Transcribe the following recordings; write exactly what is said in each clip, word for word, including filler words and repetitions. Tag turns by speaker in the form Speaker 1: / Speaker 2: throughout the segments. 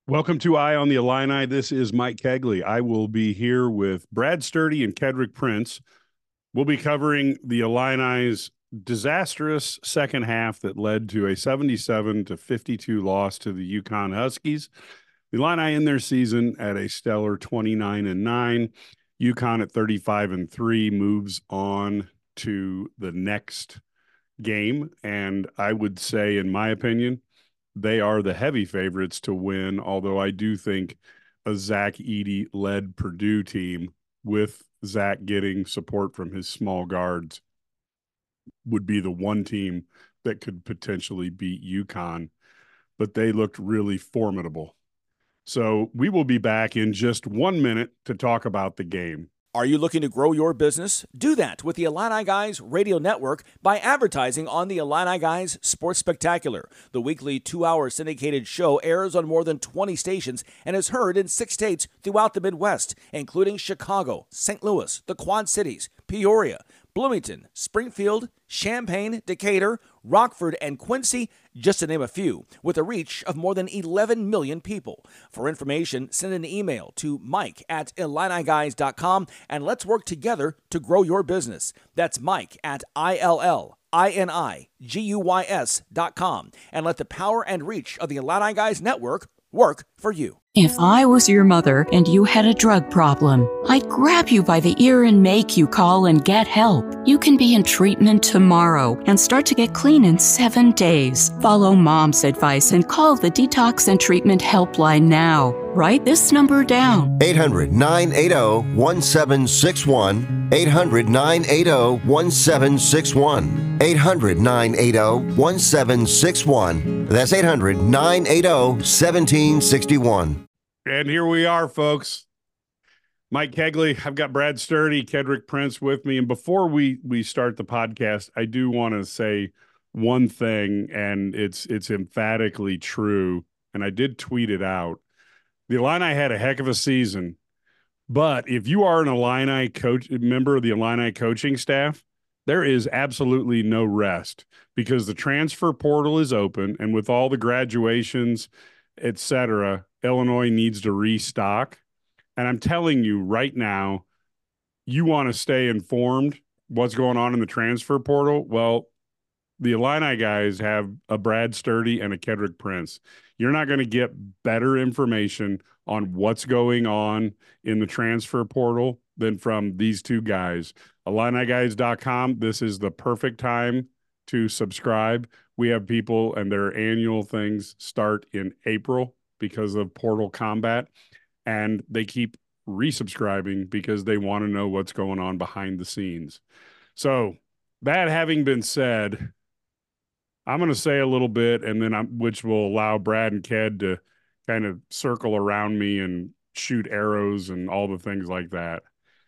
Speaker 1: Welcome to Eye on the Illini. This is Mike Kegley. I will be here with Brad Sturdy and Kedrick Prince. We'll be covering the Illini's disastrous second half that led to a seventy-seven to fifty-two loss to the UConn Huskies. The Illini in their season at a stellar twenty-nine and nine. UConn at thirty-five and three moves on to the next game. And I would say, in my opinion, they are the heavy favorites to win, although I do think a Zach Edey-led Purdue team with Zach getting support from his small guards would be the one team that could potentially beat UConn, but they looked really formidable. So we will be back in just one minute to talk about the game.
Speaker 2: Are you looking to grow your business? Do that with the Illini Guys Radio Network by advertising on the Illini Guys Sports Spectacular. The weekly two-hour syndicated show airs on more than twenty stations and is heard in six states throughout the Midwest, including Chicago, Saint Louis, the Quad Cities, Peoria, Bloomington, Springfield, Champaign, Decatur, Rockford, and Quincy, just to name a few, with a reach of more than eleven million people. For information, send an email to mike at illini guys dot com and let's work together to grow your business. That's Mike at I L L I N I G U Y S dot com, and let the power and reach of the Illini Guys Network work for you.
Speaker 3: If I was your mother and you had a drug problem, I'd grab you by the ear and make you call and get help. You can be in treatment tomorrow and start to get clean in seven days. Follow Mom's advice and call the Detox and Treatment Helpline now. Write this number down.
Speaker 4: eight hundred, nine eight zero, one seven six one. eight hundred, nine eight zero, one seven six one. eight hundred, nine eight zero, one seven six one. That's eight hundred, nine eight zero, one seven six one.
Speaker 1: And here we are, folks. Mike Kegley, I've got Brad Sturdy, Kedrick Prince with me. And before we we start the podcast, I do want to say one thing, and it's it's emphatically true. And I did tweet it out. The Illini had a heck of a season, but if you are an Illini coach, member of the Illini coaching staff, there is absolutely no rest because the transfer portal is open, and with all the graduations, et cetera, Illinois needs to restock. And I'm telling you right now, you want to stay informed what's going on in the transfer portal. Well, the Illini guys have a Brad Sturdy and a Kedrick Prince. You're not going to get better information on what's going on in the transfer portal than from these two guys. Illini Guys dot com. This is the perfect time to subscribe. We have people and their annual things start in April because of portal combat, and they keep resubscribing because they want to know what's going on behind the scenes. So that having been said, I'm going to say a little bit, and then I'm, which will allow Brad and Ked to kind of circle around me and shoot arrows and all the things like that.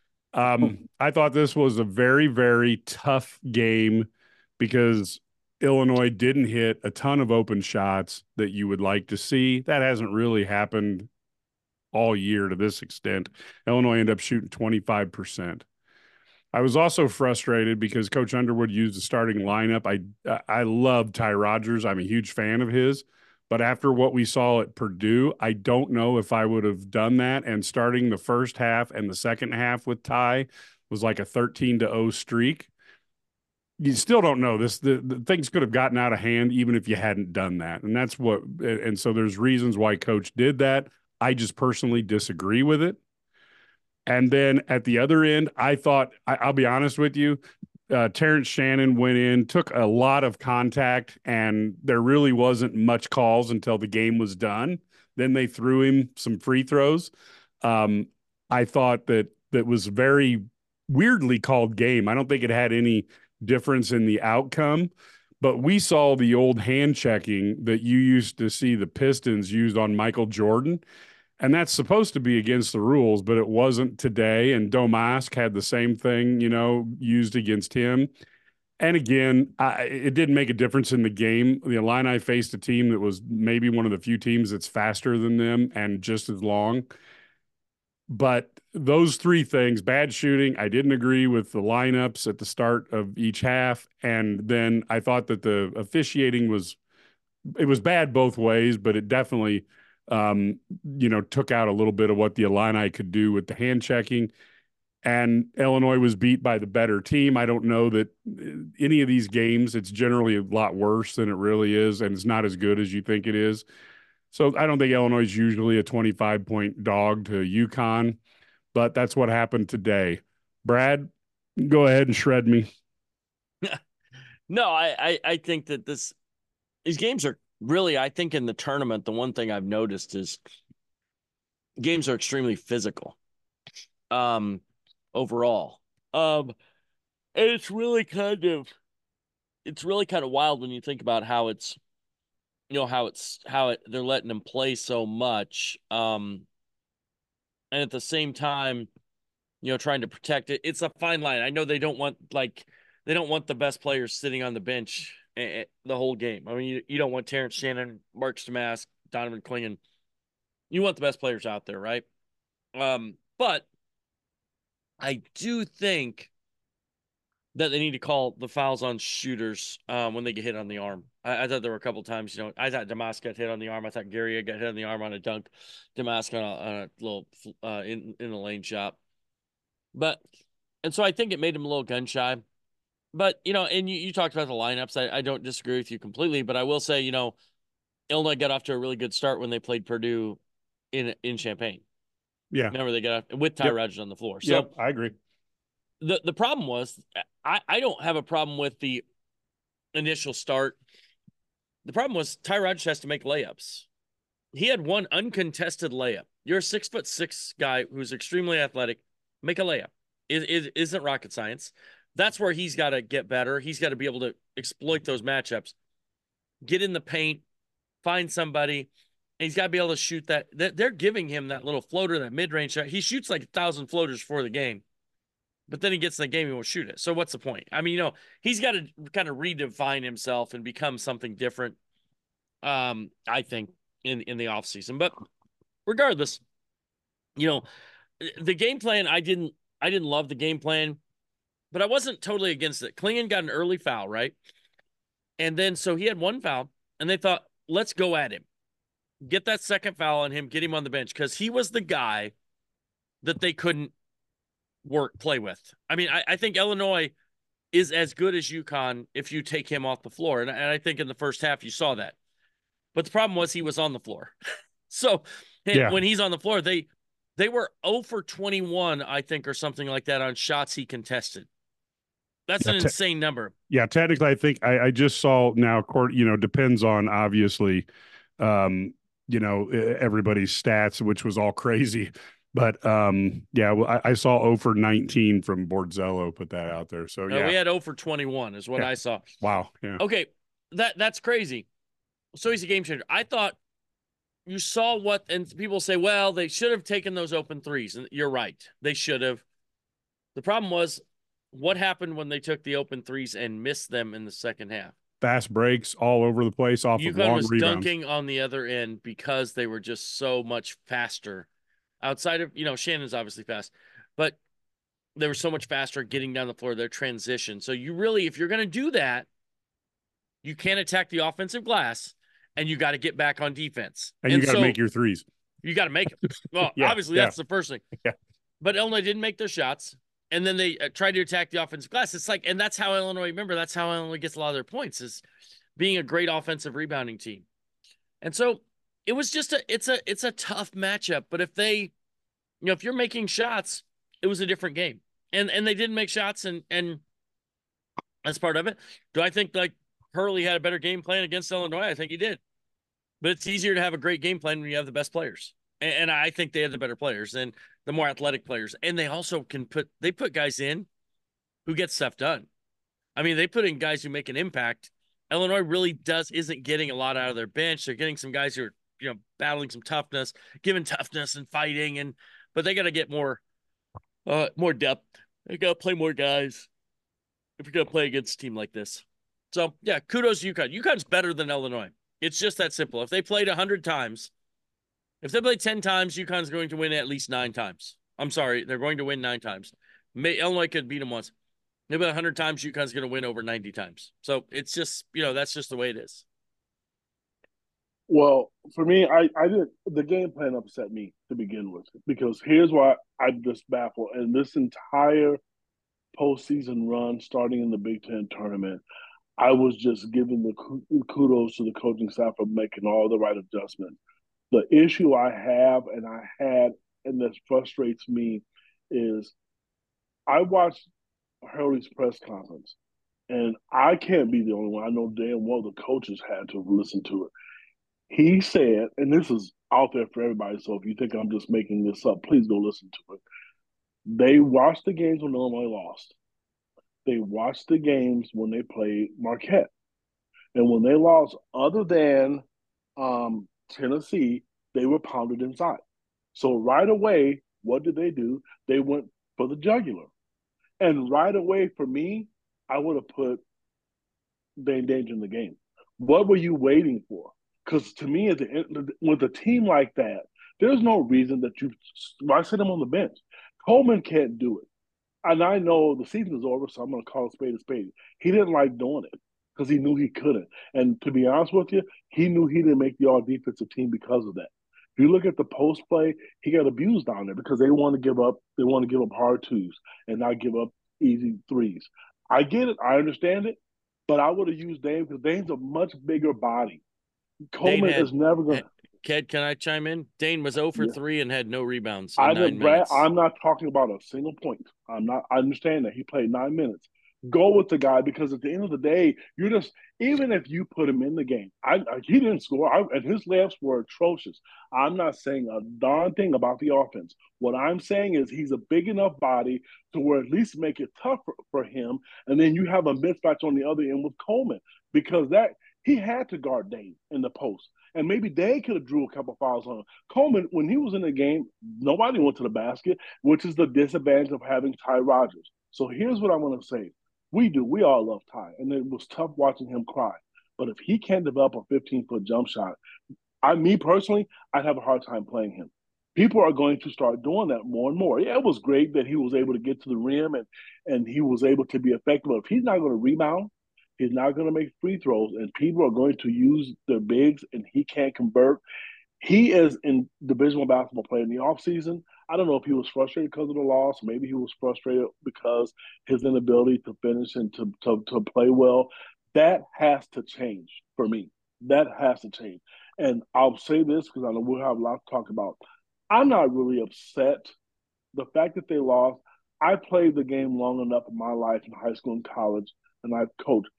Speaker 1: Um, I thought this was a very, very tough game because Illinois didn't hit a ton of open shots that you would like to see. That hasn't really happened all year to this extent. Illinois ended up shooting twenty-five percent. I was also frustrated because Coach Underwood used the starting lineup. I I love Ty Rodgers. I'm a huge fan of his. But after what we saw at Purdue, I don't know if I would have done that. And starting the first half and the second half with Ty was like a thirteen to oh streak. You still don't know this. The, the things could have gotten out of hand even if you hadn't done that. And that's what, and so there's reasons why Coach did that. I just personally disagree with it. And then at the other end, I thought, I, I'll be honest with you, uh, Terrence Shannon went in, took a lot of contact, and there really wasn't much calls until the game was done. Then they threw him some free throws. Um, I thought that that was very weirdly called game. I don't think it had any difference in the outcome, but we saw the old hand checking that you used to see the Pistons used on Michael Jordan. And that's supposed to be against the rules, but it wasn't today. And Domask had the same thing, you know, used against him. And again, I, it didn't make a difference in the game. The Illini faced a team that was maybe one of the few teams that's faster than them and just as long. But those three things, bad shooting, I didn't agree with the lineups at the start of each half. And then I thought that the officiating was, it was bad both ways, but it definitely um, you know, took out a little bit of what the Illini could do with the hand checking. And Illinois was beat by the better team. I don't know that any of these games, it's generally a lot worse than it really is, and it's not as good as you think it is. So I don't think Illinois is usually a twenty-five point dog to UConn, but that's what happened today. Brad, go ahead and shred me.
Speaker 5: No, I, I, I think that this these games are really, I think in the tournament, the one thing I've noticed is games are extremely physical. Um, overall. Um, and it's really kind of, it's really kind of wild when you think about how it's, you know, how it's, how it, they're letting them play so much. Um, and at the same time, you know, trying to protect it. It's a fine line. I know they don't want, like, they don't want the best players sitting on the bench the whole game. I mean, you, you don't want Terrence Shannon, Mark Stamask, Donovan Clingan. You want the best players out there, right? Um, but I do think that they need to call the fouls on shooters um, when they get hit on the arm. I, I thought there were a couple times, you know, I thought Domask got hit on the arm. I thought Gary got hit on the arm on a dunk. Domask on a, on a little uh, in, in the lane shot. But, and so I think it made him a little gun shy. But, you know, and you, you talked about the lineups. I, I don't disagree with you completely, but I will say, you know, Illinois got off to a really good start when they played Purdue in in Champaign.
Speaker 1: Yeah.
Speaker 5: Remember, they got off with Ty
Speaker 1: yep.
Speaker 5: Rogers on the floor. So
Speaker 1: yep, I agree.
Speaker 5: The, the problem was, I, I don't have a problem with the initial start. The problem was Ty Rogers has to make layups. He had one uncontested layup. You're a six foot six guy who's extremely athletic. Make a layup. It, it isn't rocket science. That's where he's got to get better. He's got to be able to exploit those matchups, get in the paint, find somebody, and he's got to be able to shoot that. They're giving him that little floater, that mid-range shot. He shoots like a thousand floaters for the game, but then he gets in the game, he won't shoot it. So what's the point? I mean, you know, he's got to kind of redefine himself and become something different, um, I think, in, in the offseason. But regardless, you know, the game plan, I didn't, I didn't love the game plan. But I wasn't totally against it. Clingan got an early foul, right? And then so he had one foul, and they thought, let's go at him. Get that second foul on him, get him on the bench, because he was the guy that they couldn't work, play with. I mean, I, I think Illinois is as good as UConn if you take him off the floor. And, and I think in the first half you saw that. But the problem was he was on the floor. So yeah. when he's on the floor, they they were zero for twenty-one, I think, or something like that on shots he contested. That's yeah, an insane number.
Speaker 1: Yeah, technically, I think I, I just saw now, you know, depends on obviously, um, you know, everybody's stats, which was all crazy. But um, yeah, well, I, I saw zero for nineteen from Borzello put that out there. So yeah,
Speaker 5: uh, we had zero for twenty-one is what
Speaker 1: yeah.
Speaker 5: I saw.
Speaker 1: Wow. Yeah.
Speaker 5: Okay, that that's crazy. So he's a game changer. I thought you saw what, and people say, well, they should have taken those open threes, and you're right, they should have. The problem was, what happened when they took the open threes and missed them in the second half?
Speaker 1: Fast breaks all over the place off
Speaker 5: UConn
Speaker 1: of long
Speaker 5: was
Speaker 1: rebounds.
Speaker 5: Dunking on the other end because they were just so much faster. Outside of, you know, Shannon's obviously fast, but they were so much faster getting down the floor, their transition. So you really, if you're going to do that, you can't attack the offensive glass, and you got to get back on defense.
Speaker 1: And, and you got to so, make your threes.
Speaker 5: You got to make them. Well, yeah, obviously
Speaker 1: yeah.
Speaker 5: that's the first thing.
Speaker 1: Yeah.
Speaker 5: But Illinois didn't make their shots. And then they uh, tried to attack the offensive glass. It's like, and that's how Illinois, remember, that's how Illinois gets a lot of their points, is being a great offensive rebounding team. And so it was just a, it's a, it's a tough matchup. But if they, you know, if you're making shots, it was a different game. And, and they didn't make shots, and, and that's part of it. Do I think like Hurley had a better game plan against Illinois? I think he did. But it's easier to have a great game plan when you have the best players. And, and I think they had the better players and the more athletic players. And they also can put, they put guys in who get stuff done. I mean, they put in guys who make an impact. Illinois really does, isn't getting a lot out of their bench. They're getting some guys who are, you know, battling some toughness, giving toughness and fighting. And, but they got to get more, uh, more depth. They got to play more guys if you're going to play against a team like this. So yeah, kudos to UConn. UConn's better than Illinois. It's just that simple. If they played a hundred times, if they played ten times, UConn's going to win at least nine times. I'm sorry, they're going to win nine times. May, Illinois could beat them once. Maybe a hundred times, UConn's going to win over ninety times. So it's just, you know, that's just the way it is.
Speaker 6: Well, for me, I, I did the game plan upset me to begin with because here's why I'm just baffled. And this entire postseason run, starting in the Big Ten tournament, I was just giving the kudos to the coaching staff for making all the right adjustments. The issue I have and I had, and this frustrates me, is I watched Hurley's press conference, and I can't be the only one. I know damn well the coaches had to listen to it. He said, and this is out there for everybody, so if you think I'm just making this up, please go listen to it. They watched the games when Illinois lost. They watched the games when they played Marquette. And when they lost, other than um, Tennessee, they were pounded inside. So right away, what did they do? They went for the jugular. And right away, for me, I would have put Dane Danger in the game. What were you waiting for? Because to me, with a team like that, there's no reason that you why sit him on the bench. Coleman can't do it. And I know the season is over, so I'm going to call a spade a spade. He didn't like doing it because he knew he couldn't. And to be honest with you, he knew he didn't make the all defensive team because of that. If you look at the post play, he got abused down there because they want to give up, they want to give up hard twos and not give up easy threes. I get it, I understand it, but I would have used Dame because Dame's a much bigger body. Coleman had, is never going to.
Speaker 5: Ked, can I chime in? Dane was zero for yeah. three and had no rebounds.
Speaker 6: I
Speaker 5: nine
Speaker 6: Brad,
Speaker 5: minutes.
Speaker 6: I'm not talking about a single point. I'm not. I understand that he played nine minutes. Go with the guy because at the end of the day, you're just even if you put him in the game, I, I he didn't score, I, and his layups were atrocious. I'm not saying a darn thing about the offense. What I'm saying is he's a big enough body to where at least make it tough for, for him, and then you have a mismatch on the other end with Coleman because that he had to guard Dane in the post. And maybe Dane could have drew a couple fouls on him. Coleman, when he was in the game, nobody went to the basket, which is the disadvantage of having Ty Rodgers. So here's what I want to say. We do. We all love Ty. And it was tough watching him cry. But if he can't develop a fifteen-foot jump shot, I, me personally, I'd have a hard time playing him. People are going to start doing that more and more. Yeah, it was great that he was able to get to the rim and, and he was able to be effective. But if he's not going to rebound, he's not going to make free throws, and people are going to use their bigs, and he can't convert. He is in Division One basketball player in the offseason. I don't know if he was frustrated because of the loss. Maybe he was frustrated because his inability to finish and to, to, to play well. That has to change for me. That has to change. And I'll say this because I know we'll have a lot to talk about. I'm not really upset. The fact that they lost, I played the game long enough in my life in high school and college, and I've coached.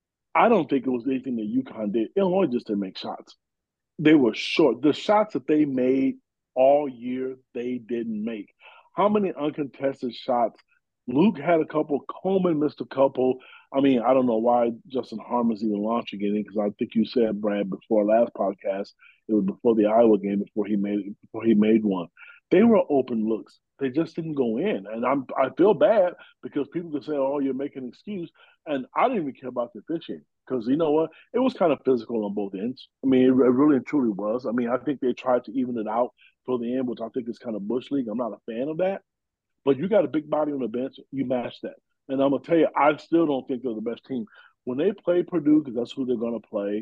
Speaker 6: I don't think it was anything that UConn did. Illinois just didn't make shots. They were short. The shots that they made all year, they didn't make. How many uncontested shots? Luke had a couple. Coleman missed a couple. I mean, I don't know why Justin Harmon's even launching it because I think you said, Brad, before last podcast, it was before the Iowa game before he made before he made one. They were open looks. They just didn't go in. And I'm I feel bad because people can say, oh, you're making an excuse. And I didn't even care about the officiating because, you know what, it was kind of physical on both ends. I mean, it really and truly was. I mean, I think they tried to even it out for the end, which I think is kind of Bush League. I'm not a fan of that. But you got a big body on the bench, you match that. And I'm going to tell you, I still don't think they're the best team. When they play Purdue, because that's who they're going to play,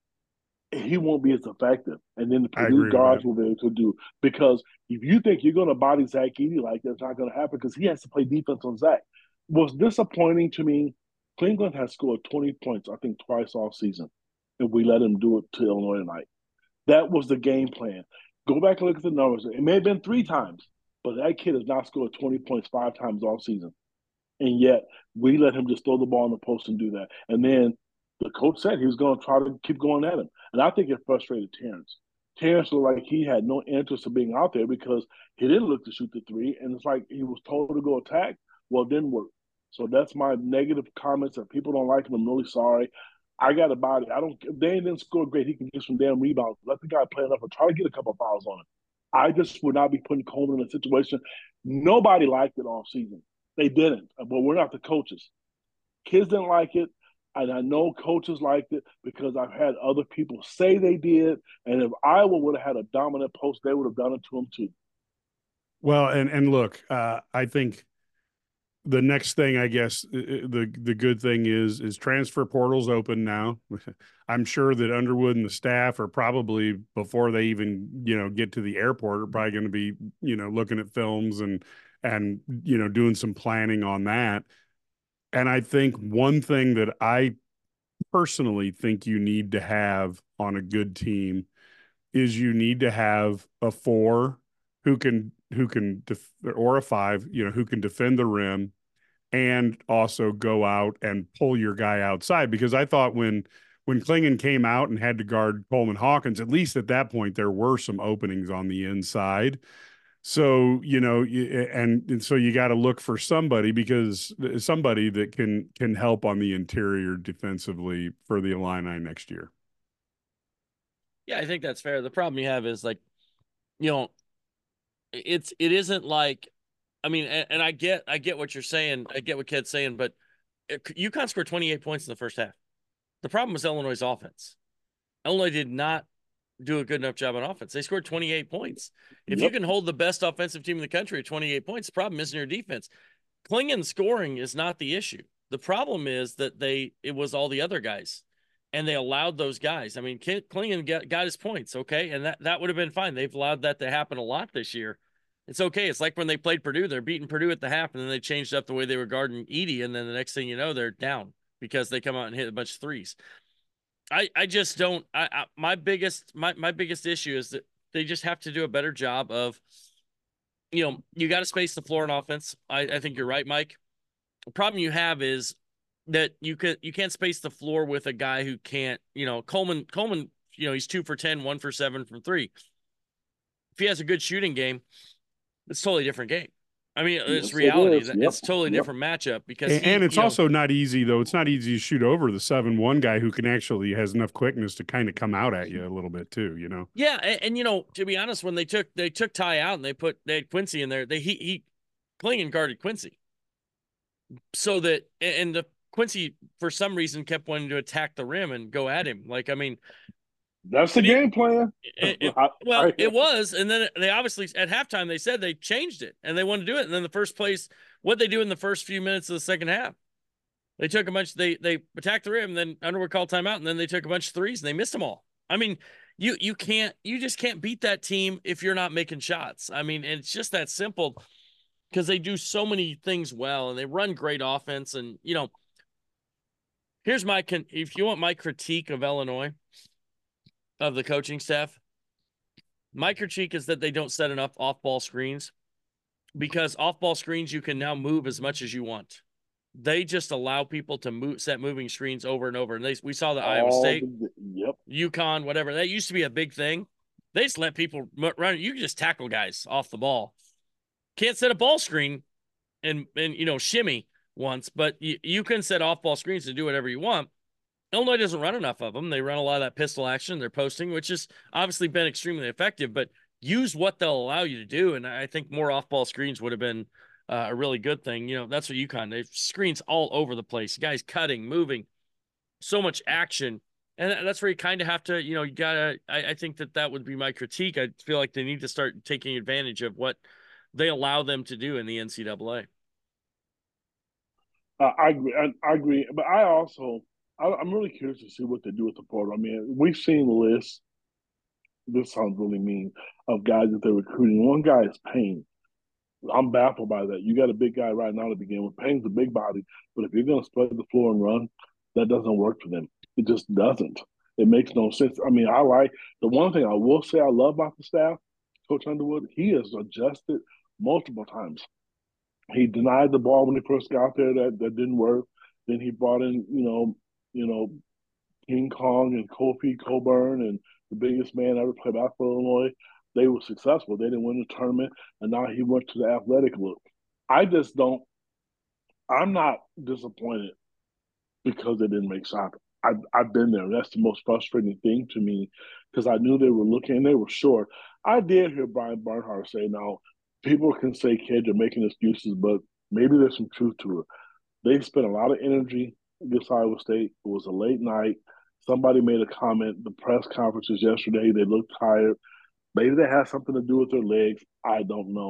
Speaker 6: he won't be as effective. And then the Purdue guards will be able to do. Because if you think you're going to body Zach Edey like that's not going to happen because he has to play defense on Zach. What's disappointing to me, Cleveland has scored twenty points, I think, twice all season. And we let him do it to Illinois tonight. That was the game plan. Go back and look at the numbers. It may have been three times, but that kid has not scored twenty points five times all season. And yet we let him just throw the ball in the post and do that. And then the coach said he was going to try to keep going at him. And I think it frustrated Terrence. Terrence looked like he had no interest in being out there because he didn't look to shoot the three. And it's like he was told to go attack. Well, it didn't work. So that's my negative comments. If people don't like him, I'm really sorry. I got a body. I don't. If Dane didn't score great, he can get some damn rebounds. Let the guy play enough and try to get a couple of fouls on him. I just would not be putting Coleman in a situation. Nobody liked it all season. They didn't. But we're not the coaches. Kids didn't like it. And I know coaches liked it because I've had other people say they did. And if Iowa would have had a dominant post, they would have done it to them too.
Speaker 1: Well, and and look, uh, I think the next thing, I guess, the the good thing is is transfer portal's open now. I'm sure that Underwood and the staff are probably, before they even, you know, get to the airport, are probably going to be, you know, looking at films and and you know, doing some planning on that. And I think one thing that I personally think you need to have on a good team is you need to have a four who can who can def- or a five, you know, who can defend the rim and also go out and pull your guy outside. Because I thought when when Clingan came out and had to guard Coleman Hawkins, at least at that point there were some openings on the inside. So, you know, and, and so you got to look for somebody, because somebody that can can help on the interior defensively for the Illini next year.
Speaker 5: Yeah, I think that's fair. The problem you have is, like, you know, it's it isn't like, I mean, and, and I get I get what you're saying. I get what Ked's saying, but UConn scored twenty-eight points in the first half. The problem was Illinois' offense. Illinois did not do a good enough job on offense. They scored twenty-eight points. If yep. you can hold the best offensive team in the country at twenty-eight points, the problem isn't your defense. Clingan scoring is not the issue. The problem is that they it was all the other guys, and they allowed those guys. I mean, Clingan got, got his points, okay, and that, that would have been fine. They've allowed that to happen a lot this year. It's okay. It's like when they played Purdue. They're beating Purdue at the half, and then they changed up the way they were guarding Edey, and then the next thing you know, they're down because they come out and hit a bunch of threes. I, I just don't I, I my biggest my, my biggest issue is that they just have to do a better job of, you know, you got to space the floor in offense. I, I think you're right, Mike. The problem you have is that you could you can't space the floor with a guy who can't, you know, Coleman Coleman, you know, he's two for ten, one for seven from three. If he has a good shooting game, it's a totally different game. I mean, it's yes, reality. It yep. It's a totally yep. different matchup because
Speaker 1: and,
Speaker 5: he,
Speaker 1: and it's
Speaker 5: you know,
Speaker 1: also not easy though. It's not easy to shoot over the seven one guy who can actually has enough quickness to kind of come out at you a little bit too. You know.
Speaker 5: Yeah, and, and you know, to be honest, when they took they took Ty out and they put they had Quincy in there, they he he Clingan guarded Quincy, so that and the Quincy for some reason kept wanting to attack the rim and go at him. Like, I mean.
Speaker 6: That's the game plan.
Speaker 5: It, it, well, I, it was, and then they obviously at halftime they said they changed it and they wanted to do it. And then the first place, what they do in the first few minutes of the second half, they took a bunch. They they attacked the rim, and then Underwood called timeout, and then they took a bunch of threes and they missed them all. I mean, you you can't you just can't beat that team if you're not making shots. I mean, it's just that simple because they do so many things well and they run great offense. And you know, here's my con- if you want my critique of Illinois. Of the coaching staff, my critique is that they don't set enough off-ball screens, because off-ball screens you can now move as much as you want. They just allow people to move, set moving screens over and over. And they, we saw the Iowa
Speaker 6: oh,
Speaker 5: State,
Speaker 6: yep,
Speaker 5: UConn, whatever. That used to be a big thing. They just let people run. You can just tackle guys off the ball. Can't set a ball screen and and you know shimmy once, but you, you can set off-ball screens to do whatever you want. Illinois doesn't run enough of them. They run a lot of that pistol action. They're posting, which has obviously been extremely effective, but use what they'll allow you to do. And I think more off-ball screens would have been uh, a really good thing. You know, that's what UConn, they screens all over the place. Guys cutting, moving, so much action. And that's where you kind of have to, you know, you got to, I, I think that that would be my critique. I feel like they need to start taking advantage of what they allow them to do in the N C double A.
Speaker 6: Uh, I agree. I, I agree. But I also, I'm really curious to see what they do with the portal. I mean, we've seen lists. This sounds really mean of guys that they're recruiting. One guy is Payne. I'm baffled by that. You got a big guy right now to begin with. Payne's a big body, but if you're going to spread the floor and run, that doesn't work for them. It just doesn't. It makes no sense. I mean, I like the one thing I will say I love about the staff, Coach Underwood. He has adjusted multiple times. He denied the ball when he first got there. That that didn't work. Then he brought in, you know. You know, King Kong and Kofi Coburn and the biggest man ever played basketball for Illinois. They were successful. They didn't win the tournament, and now he went to the athletic look. I just don't – I'm not disappointed because they didn't make shots. I've, I've been there. That's the most frustrating thing to me because I knew they were looking and they were short. I did hear Brian Barnhart say, now, people can say kids are making excuses, but maybe there's some truth to it. They spent a lot of energy against Iowa State. It was a late night. Somebody made a comment. The press conferences yesterday, they looked tired. Maybe they had something to do with their legs. I don't know.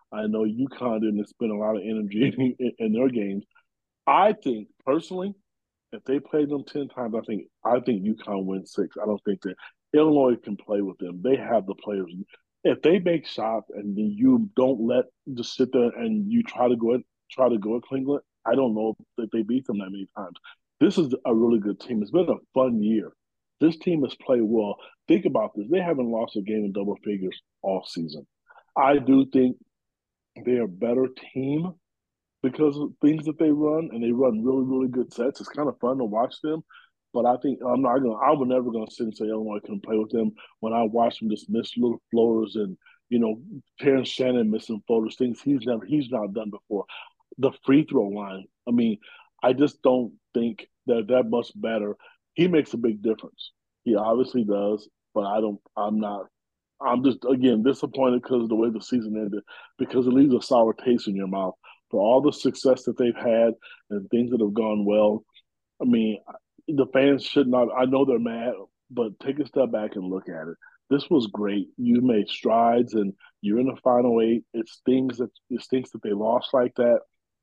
Speaker 6: I know UConn didn't spend a lot of energy in, in their games. I think personally, if they played them ten times, I think I think UConn wins six. I don't think that Illinois can play with them. They have the players. If they make shots and you don't let just sit there and you try to go at, try to go at Cleveland, I don't know if they beat them that many times. This is a really good team. It's been a fun year. This team has played well. Think about this. They haven't lost a game in double figures all season. I do think they're a better team because of things that they run, and they run really, really good sets. It's kind of fun to watch them. But I think I'm not gonna. I was never gonna sit and say Illinois couldn't play with them when I watched them just miss little floaters and you know Terrence Shannon missing floaters, things he's never he's not done before. The free throw line. I mean, I just don't think that that much better. He makes a big difference. He obviously does, but I don't. I'm not. I'm just again disappointed because of the way the season ended, because it leaves a sour taste in your mouth for all the success that they've had and things that have gone well. I mean, the fans should not. I know they're mad, but take a step back and look at it. This was great. You made strides, and you're in the final eight. It stings that it stinks that they lost like that.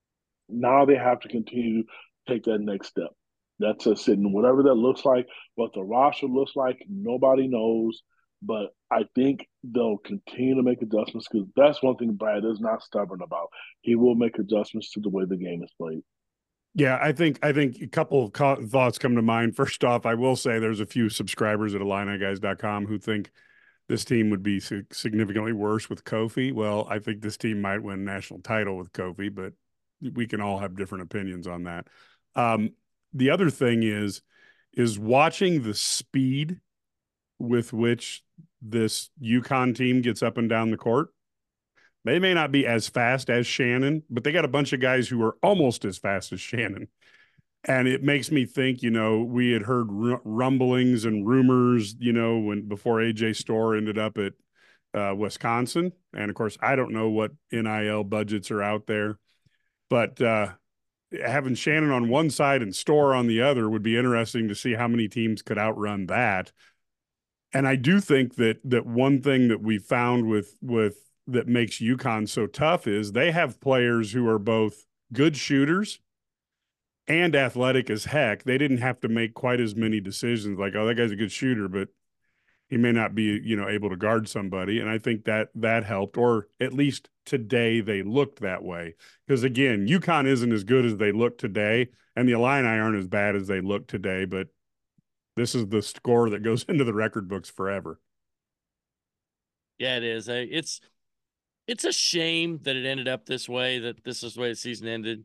Speaker 6: Now they have to continue to take that next step. That's just it. And whatever that looks like, what the roster looks like, nobody knows. But I think they'll continue to make adjustments because that's one thing Brad is not stubborn about. He will make adjustments to the way the game is played.
Speaker 1: Yeah, I think I think a couple of co- thoughts come to mind. First off, I will say there's a few subscribers at Illini Guys dot com who think this team would be significantly worse with Kofi. Well, I think this team might win a national title with Kofi, but we can all have different opinions on that. Um, the other thing is, is watching the speed with which this UConn team gets up and down the court. They may not be as fast as Shannon, but they got a bunch of guys who are almost as fast as Shannon. And it makes me think, you know, we had heard r- rumblings and rumors, you know, when before A J Storr ended up at uh, Wisconsin. And of course, I don't know what N I L budgets are out there, but uh, having Shannon on one side and Storr on the other would be interesting to see how many teams could outrun that. And I do think that that one thing that we found with with that makes UConn so tough is they have players who are both good shooters and athletic as heck. They didn't have to make quite as many decisions like, oh, that guy's a good shooter, but he may not be, you know, able to guard somebody. And I think that that helped, or at least today they looked that way. Because again, UConn isn't as good as they look today, and the Illini aren't as bad as they look today, but this is the score that goes into the record books forever.
Speaker 5: Yeah, it is. It's it's a shame that it ended up this way, that this is the way the season ended.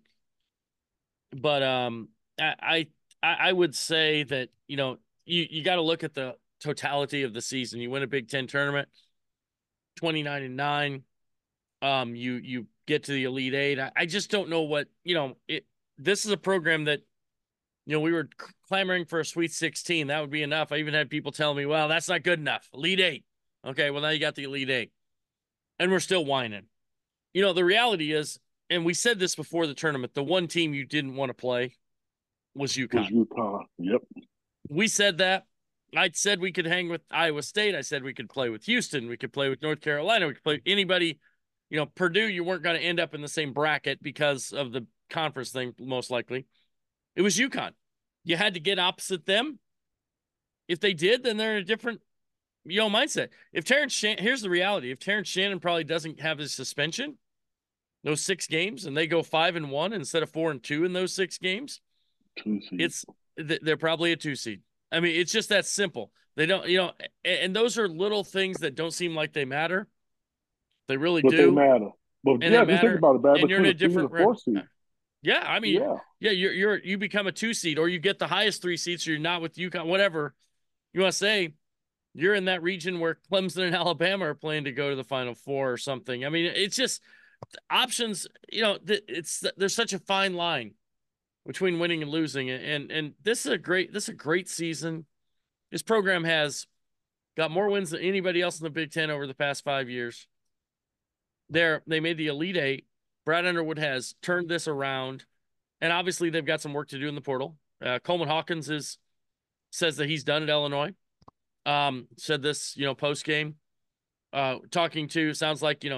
Speaker 5: But um, I I, I would say that, you know, you, you got to look at the totality of the season. You win a Big Ten tournament, twenty-nine and nine. Um, you you get to the Elite Eight. I, I just don't know what, you know, it. This is a program that, you know, we were clamoring for a Sweet sixteen. That would be enough. I even had people telling me, well, that's not good enough. Elite Eight. Okay, well, now you got the Elite Eight. And we're still whining. You know, the reality is, and we said this before the tournament, the one team you didn't want to play was UConn.
Speaker 6: Was UConn. Yep.
Speaker 5: We said that. I said we could hang with Iowa State. I said we could play with Houston. We could play with North Carolina. We could play with anybody. You know, Purdue, you weren't going to end up in the same bracket because of the conference thing, most likely. It was UConn. You had to get opposite them. If they did, then they're in a different, you know, mindset. If Terrence Shannon, here's the reality. If Terrence Shannon probably doesn't have his suspension, those six games, and they go five and one instead of four and two in those six games,
Speaker 6: two seed.
Speaker 5: It's they're probably a two seed. I mean, it's just that simple. They don't, you know, and those are little things that don't seem like they matter. They really
Speaker 6: but
Speaker 5: do.
Speaker 6: They matter. But
Speaker 5: and
Speaker 6: yeah,
Speaker 5: they
Speaker 6: just think about it, Brad.
Speaker 5: And you're in a different
Speaker 6: four seed.
Speaker 5: Yeah, I mean,
Speaker 6: yeah,
Speaker 5: yeah, you're you're you become a two seed, or you get the highest three seeds, so you're not with UConn, whatever you want to say. You're in that region where Clemson and Alabama are playing to go to the Final Four or something. I mean, it's just options. You know, it's there's such a fine line between winning and losing, and and this is a great this is a great season. This program has got more wins than anybody else in the Big Ten over the past five years. They're, they made the Elite Eight. Brad Underwood has turned this around, and obviously they've got some work to do in the portal. Uh, Coleman Hawkins is says that he's done at Illinois. Um, said this, you know, post game, uh, talking to sounds like, you know,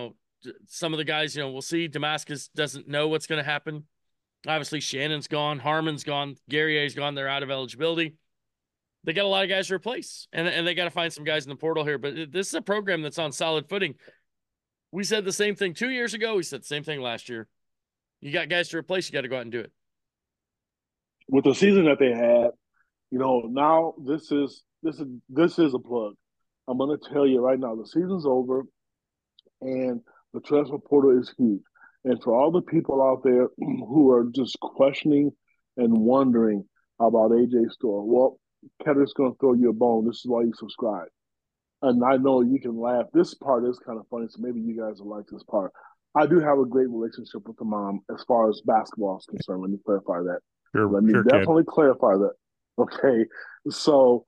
Speaker 5: some of the guys, you know, we'll see. Damascus doesn't know what's going to happen. Obviously, Shannon's gone. Harmon's gone. Guerrier's gone. They're out of eligibility. They got a lot of guys to replace, and, and they got to find some guys in the portal here. But this is a program that's on solid footing. We said the same thing two years ago. We said the same thing last year. You got guys to replace. You got to go out and do it.
Speaker 6: With the season that they had, you know, now this is this is this is a plug. I'm going to tell you right now, the season's over, and the transfer portal is huge. And for all the people out there who are just questioning and wondering about A J Storr, well, Kedrick's going to throw you a bone. This is why you subscribe. And I know you can laugh. This part is kind of funny, so maybe you guys will like this part. I do have a great relationship with the mom as far as basketball is concerned. Let me clarify that.
Speaker 1: Sure,
Speaker 6: Let me
Speaker 1: sure,
Speaker 6: definitely
Speaker 1: kid.
Speaker 6: clarify that. Okay. So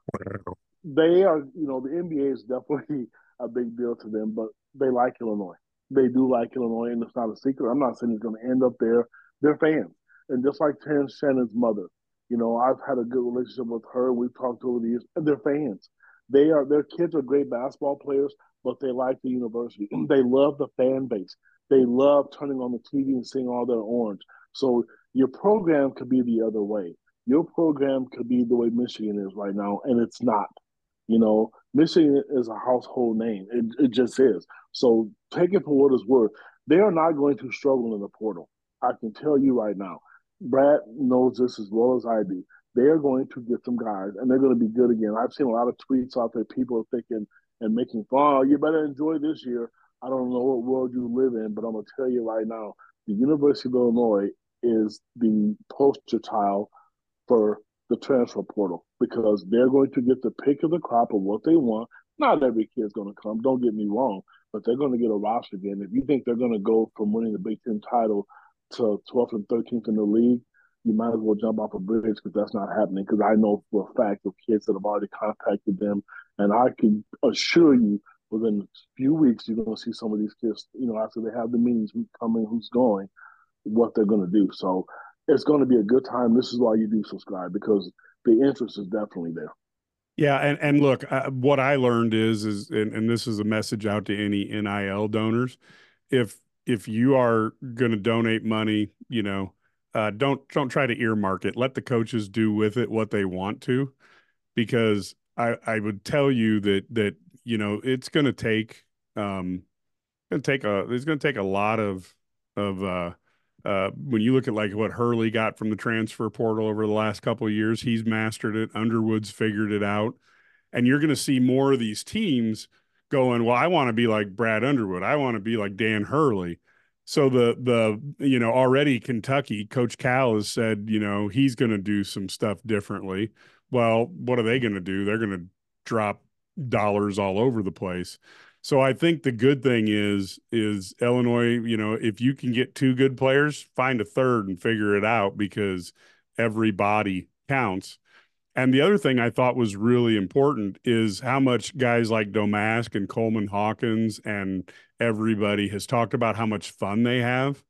Speaker 6: they are, you know, the N B A is definitely a big deal to them, but they like Illinois. They do like Illinois, and it's not a secret. I'm not saying it's going to end up there. They're fans. And just like Terrence Shannon's mother, you know, I've had a good relationship with her. We've talked over the years, and they're fans. They are, their kids are great basketball players, but they like the university. They love the fan base. They love turning on the T V and seeing all their orange. So your program could be the other way. Your program could be the way Michigan is right now, and it's not. You know, Michigan is a household name. It, it just is. So take it for what it's worth. They are not going to struggle in the portal. I can tell you right now. Brad knows this as well as I do. They are going to get some guys, and they're going to be good again. I've seen a lot of tweets out there. People are thinking and making fun. Oh, you better enjoy this year. I don't know what world you live in, but I'm going to tell you right now, the University of Illinois is the poster child for the transfer portal because they're going to get the pick of the crop of what they want. Not every kid's going to come, don't get me wrong, but they're going to get a roster again. If you think they're going to go from winning the Big Ten title to twelfth and thirteenth in the league, you might as well jump off a bridge because that's not happening. Because I know for a fact of kids that have already contacted them, and I can assure you within a few weeks you're going to see some of these kids, you know, after they have the meetings, who's coming, who's going, what they're going to do. So it's going to be a good time. This is why you do subscribe, because the interest is definitely there.
Speaker 1: Yeah, and and look, uh, what I learned is is and, and this is a message out to any N I L donors. If if you are going to donate money, you know, uh, don't don't try to earmark it. Let the coaches do with it what they want to, because I I would tell you that that you know it's going to take um going to take a it's going to take a lot of of uh uh when you look at like what Hurley got from the transfer portal over the last couple of years. He's mastered it. Underwood's figured it out. And you're going to see more of these teams going, well, I want to be like Brad Underwood. I want to be like Dan Hurley. So the, the, you know, already Kentucky, Coach Cal has said, you know, he's going to do some stuff differently. Well, what are they going to do? They're going to drop dollars all over the place. So I think the good thing is, is Illinois, you know, if you can get two good players, find a third and figure it out, because every body counts. And the other thing I thought was really important is how much guys like Domask and Coleman Hawkins and everybody has talked about how much fun they have,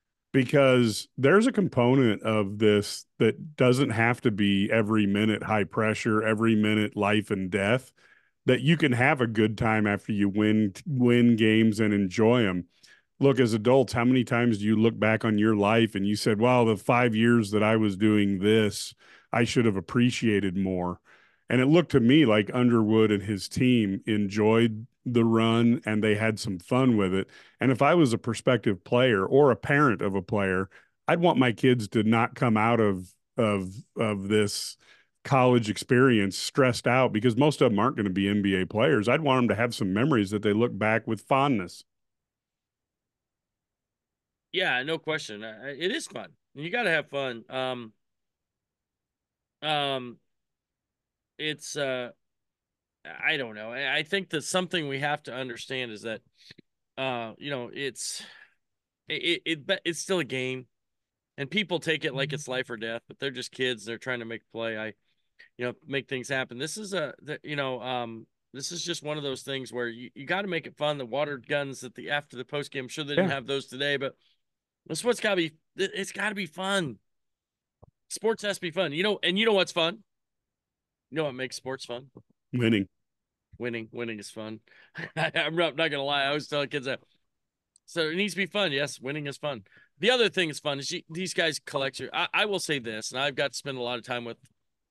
Speaker 1: because there's a component of this that doesn't have to be every minute high pressure, every minute life and death, that you can have a good time after you win, win games and enjoy them. Look, as adults, how many times do you look back on your life and you said, wow, the five years that I was doing this, I should have appreciated more. And it looked to me like Underwood and his team enjoyed the run and they had some fun with it. And if I was a prospective player or a parent of a player, I'd want my kids to not come out of, of, of this college experience stressed out, because most of them aren't going to be N B A players. I'd want them to have some memories that they look back with fondness.
Speaker 5: Yeah, no question. It is fun. You got to have fun. Um, um, it's, uh, I don't know. I think that something we have to understand is that, uh, you know, it's, it, it, it's still a game, and people take it like it's life or death, but they're just kids. They're trying to make play. I, you know, make things happen. This is a, you know, um, this is just one of those things where you, you got to make it fun. The water guns at the, after the post game, I'm sure they didn't
Speaker 1: Yeah.
Speaker 5: have those today, but that's what's got to be, it's got to be fun. Sports has to be fun. You know, and you know what's fun? You know what makes sports fun?
Speaker 1: Winning.
Speaker 5: Winning. Winning is fun. I'm not, not going to lie. I always tell kids that So it needs to be fun. Yes, winning is fun. The other thing is fun is you, these guys collect your. I, I will say this, and I've got to spend a lot of time with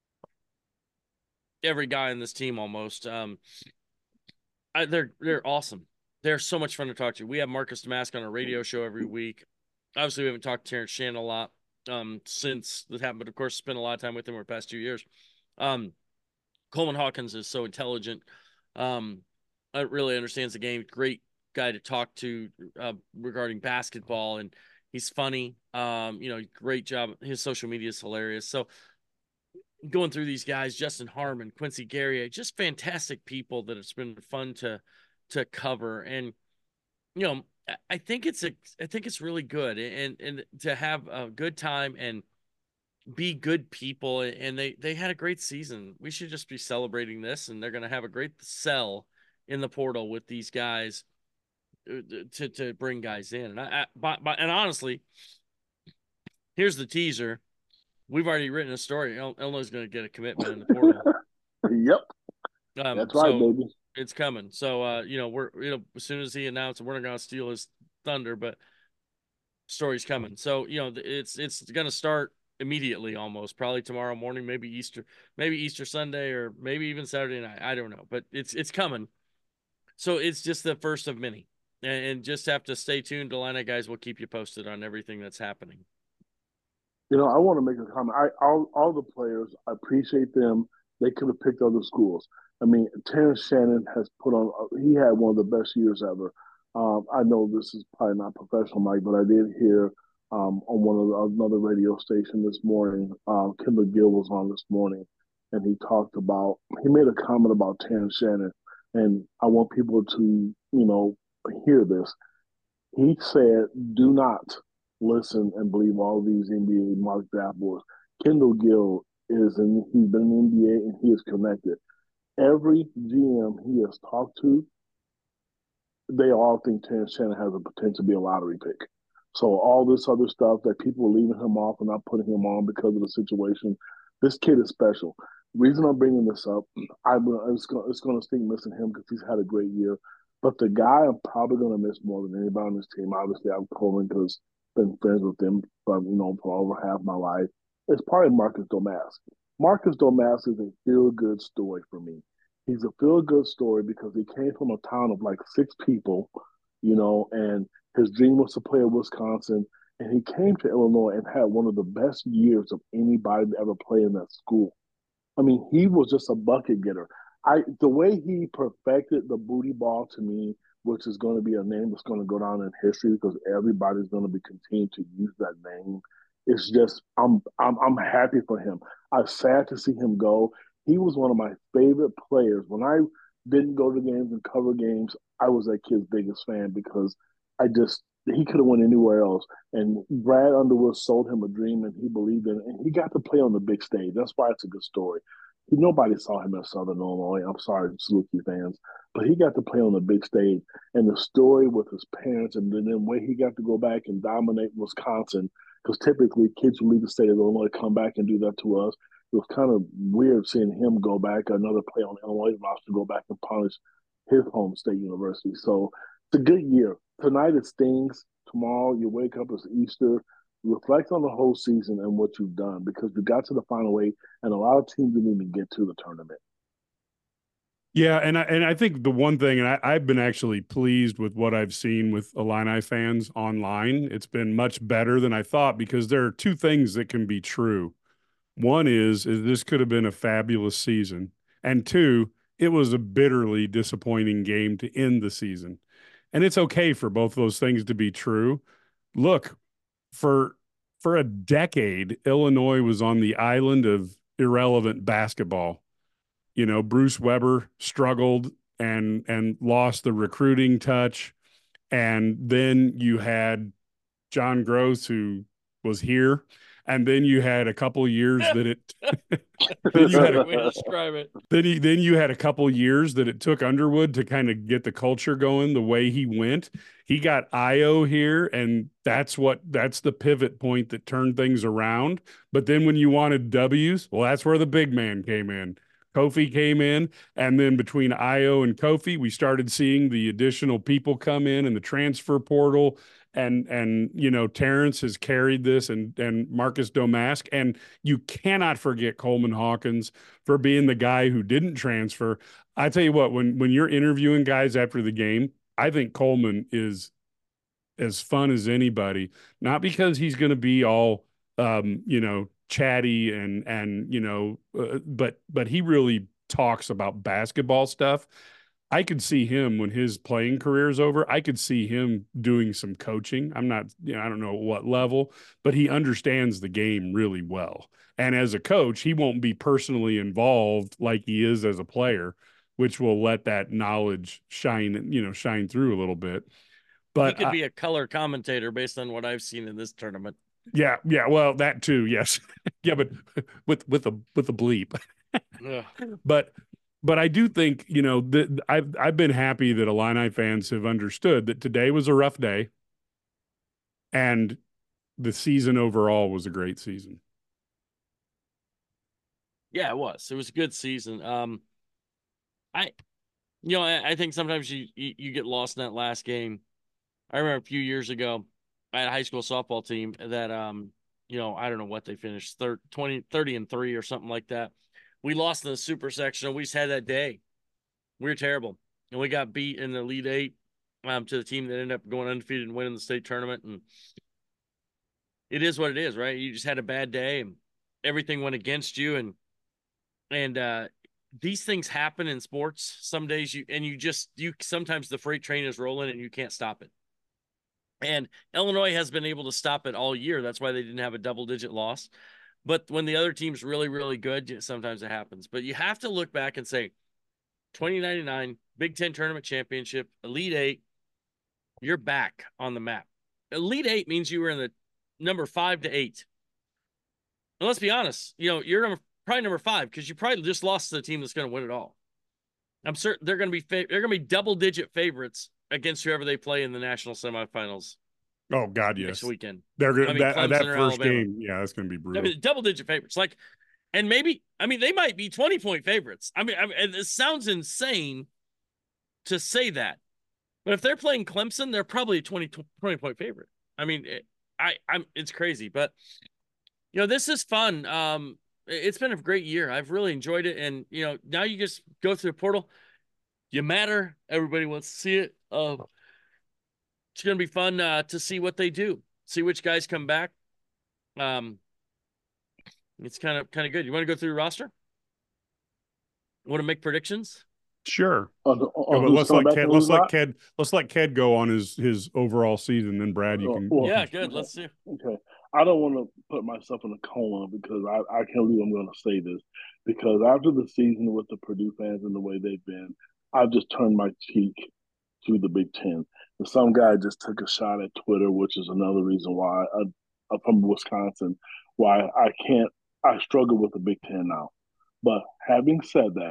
Speaker 5: every guy in this team almost. Um, I, they're they're awesome. They're so much fun to talk to. We have Marcus Damask on a radio show every week. Obviously, we haven't talked to Terrence Shannon a lot um, since this happened, but of course, spent a lot of time with him over the past two years. Um, Coleman Hawkins is so intelligent. Um, really understands the game. Great guy to talk to uh, regarding basketball, and he's funny. Um, you know, great job. His social media is hilarious. So going through these guys, Justin Harmon, Quincy Guerrier, just fantastic people that it's been fun to to cover. And you know, I think it's a, I think it's really good, and and to have a good time and be good people. And they they had a great season. We should just be celebrating this, and they're going to have a great sell in the portal with these guys to to bring guys in. And I, I by, by, and honestly, here's the teaser. We've already written a story. Illinois is going to get a commitment in the portal.
Speaker 6: Yep,
Speaker 5: um,
Speaker 6: that's right,
Speaker 5: so
Speaker 6: baby.
Speaker 5: It's coming. So uh, you know, we're you know, as soon as he announced, we're not going to steal his thunder, but story's coming. So you know, it's it's going to start immediately, almost probably tomorrow morning, maybe Easter, maybe Easter Sunday, or maybe even Saturday night. I don't know, but it's it's coming. So it's just the first of many, and, and just have to stay tuned. Illini guys will keep you posted on everything that's happening.
Speaker 6: You know, I want to make a comment. I all all the players, I appreciate them. They could have picked other schools. I mean, Terrence Shannon has put on. He had one of the best years ever. Um, I know this is probably not professional, Mike, but I did hear um, on one of the, another radio station this morning. Uh, Kendall Gill was on this morning, and he talked about. He made a comment about Terrence Shannon, and I want people to, you know, hear this. He said, "Do not listen and believe all these N B A mock draft boards." Kendall Gill is, and he's been in the N B A and he is connected. Every G M he has talked to, they all think Terrence Shannon has a potential to be a lottery pick. So all this other stuff that people are leaving him off and not putting him on because of the situation, this kid is special. The reason I'm bringing this up, I'm it's going it's going to sting missing him because he's had a great year. But the guy I'm probably going to miss more than anybody on this team, obviously I'm Coleman because I've been friends with him from you know for over half my life. It's probably Marcus Domask. Marcus Domask is a feel-good story for me. He's a feel-good story because he came from a town of like six people, you know, and his dream was to play at Wisconsin. And he came to Illinois and had one of the best years of anybody to ever play in that school. I mean, he was just a bucket getter. I the way he perfected the booty ball to me, which is going to be a name that's going to go down in history because everybody's going to be continuing to use that name. It's just I'm I'm I'm happy for him. I'm sad to see him go. He was one of my favorite players. When I didn't go to games and cover games, I was that kid's biggest fan because I just he could have went anywhere else. And Brad Underwood sold him a dream, and he believed in it. And he got to play on the big stage. That's why it's a good story. Nobody saw him in Southern Illinois. I'm sorry, Saluki fans, but he got to play on the big stage. And the story with his parents, and then the way he got to go back and dominate Wisconsin, because typically kids who leave the state of Illinois come back and do that to us. It was kind of weird seeing him go back, another play on Illinois roster, go back and punish his home state university. So it's a good year. Tonight it stings. Tomorrow you wake up, it's Easter. Reflect on the whole season and what you've done because you got to the final eight, and a lot of teams didn't even get to the tournament.
Speaker 1: Yeah, and I and I think the one thing, and I, I've been actually pleased with what I've seen with Illini fans online. It's been much better than I thought because there are two things that can be true. One is, is this could have been a fabulous season. And two, it was a bitterly disappointing game to end the season. And it's okay for both those things to be true. Look, for for a decade, Illinois was on the island of irrelevant basketball. You know, Bruce Weber struggled and and lost the recruiting touch. And then you had John Gross, who was here. And then you had a couple years that it then you had a
Speaker 5: way to describe it.
Speaker 1: Then you, then you had a couple years that it took Underwood to kind of get the culture going the way he went. He got Ayo here, and that's what that's the pivot point that turned things around. But then when you wanted W's, well, that's where the big man came in. Kofi came in, and then between Io and Kofi, we started seeing the additional people come in and the transfer portal. And, and, you know, Terrence has carried this, and, and Marcus Domask. And you cannot forget Coleman Hawkins for being the guy who didn't transfer. I tell you what, when, when you're interviewing guys after the game, I think Coleman is as fun as anybody, not because he's going to be all, um, you know, chatty and, and, you know, uh, but, but he really talks about basketball stuff. I could see him when his playing career is over. I could see him doing some coaching. I'm not, you know, I don't know what level, but he understands the game really well. And as a coach, he won't be personally involved like he is as a player, which will let that knowledge shine, you know, shine through a little bit. But
Speaker 5: he could
Speaker 1: I,
Speaker 5: be a color commentator based on what I've seen in this tournament.
Speaker 1: yeah, yeah, well, that too, yes. Yeah, but with with a with a bleep. But but I do think, you know, that I've I've been happy that Illini fans have understood that today was a rough day, and the season overall was a great season.
Speaker 5: Yeah, it was. It was a good season. Um, I, you know, I, I think sometimes you, you you get lost in that last game. I remember a few years ago, I had a high school softball team that, um, you know, I don't know what they finished, thirty, twenty, thirty and three or something like that. We lost in the super sectional. We just had that day. We were terrible. And we got beat in the Elite Eight um, to the team that ended up going undefeated and winning the state tournament. And it is what it is, right? You just had a bad day and everything went against you. And, and, uh, these things happen in sports. Some days you, and you just, you, sometimes the freight train is rolling and you can't stop it. And Illinois has been able to stop it all year. That's why they didn't have a double-digit loss. But when the other team's really, really good, sometimes it happens. But you have to look back and say, twenty ninety-nine, Big Ten Tournament Championship, Elite Eight, you're back on the map. Elite Eight means you were in the number five to eight. And let's be honest, you know, you're number, probably number five because you probably just lost to the team that's going to win it all. I'm certain they're going to be they're going to be double-digit favorites against whoever they play in the national semifinals.
Speaker 1: Oh God, yes.
Speaker 5: Next weekend.
Speaker 1: They're going
Speaker 5: I mean,
Speaker 1: that, that first
Speaker 5: Alabama.
Speaker 1: game. Yeah, that's going to be brutal.
Speaker 5: I mean, double digit favorites. Like, and maybe, I mean, they might be twenty point favorites. I mean, I mean, it sounds insane to say that, but if they're playing Clemson, they're probably a twenty, twenty point favorite. I mean, it, I, I'm, it's crazy, but you know, this is fun. Um, it's been a great year. I've really enjoyed it. And, you know, now you just go through the portal. You matter. Everybody wants to see it. Uh, it's going to be fun uh, to see what they do, see which guys come back. Um, it's kind of kind of good. You want to go through the roster? Want to make predictions?
Speaker 1: Sure.
Speaker 6: On, on
Speaker 1: yeah, but let's let Ked, let's let
Speaker 6: not?
Speaker 1: Ked let's let Ked go on his his overall season. Then Brad, you can.
Speaker 6: Well,
Speaker 5: yeah,
Speaker 1: you can,
Speaker 5: good. Let's see.
Speaker 6: Okay. I don't want to put myself in a coma because I, I can't believe I'm going to say this. Because after the season with the Purdue fans and the way they've been, I've just turned my cheek to the Big Ten. And some guy just took a shot at Twitter, which is another reason why I, I'm from Wisconsin, why I can't, I struggle with the Big Ten now. But having said that,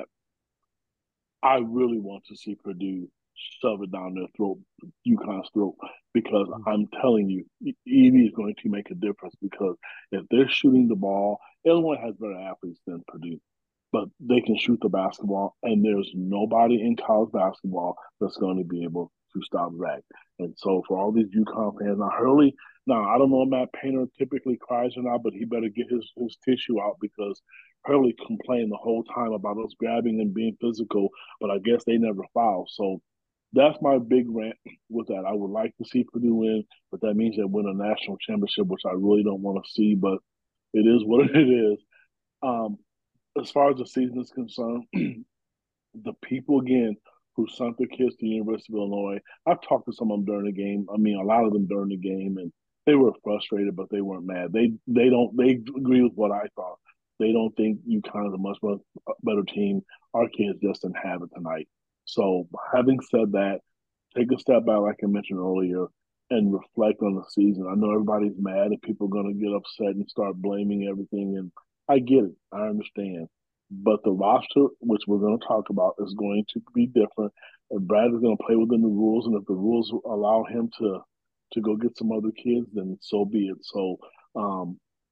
Speaker 6: I really want to see Purdue shove it down their throat, UConn's throat, because I'm telling you, Edey is going to make a difference because if they're shooting the ball, Illinois has better athletes than Purdue, but they can shoot the basketball, and there's nobody in college basketball that's going to be able to stop Zach. And so for all these UConn fans, now Hurley, now I don't know if Matt Painter typically cries or not, but he better get his, his tissue out because Hurley complained the whole time about us grabbing and being physical, but I guess they never fouled. So that's my big rant with that. I would like to see Purdue win, but that means they win a national championship, which I really don't want to see, but it is what it is. Um, as far as the season is concerned, the people, again, who sent their kids to the University of Illinois, I've talked to some of them during the game. I mean, a lot of them during the game, and they were frustrated, but they weren't mad. They they don't they agree with what I thought. They don't think UConn is a much better team. Our kids just didn't have it tonight. So having said that, take a step back, like I mentioned earlier, and reflect on the season. I know everybody's mad and people are going to get upset and start blaming everything, and I get it. I understand. But the roster, which we're going to talk about, is going to be different. And Brad is going to play within the rules, and if the rules allow him to to go get some other kids, then so be it. So um,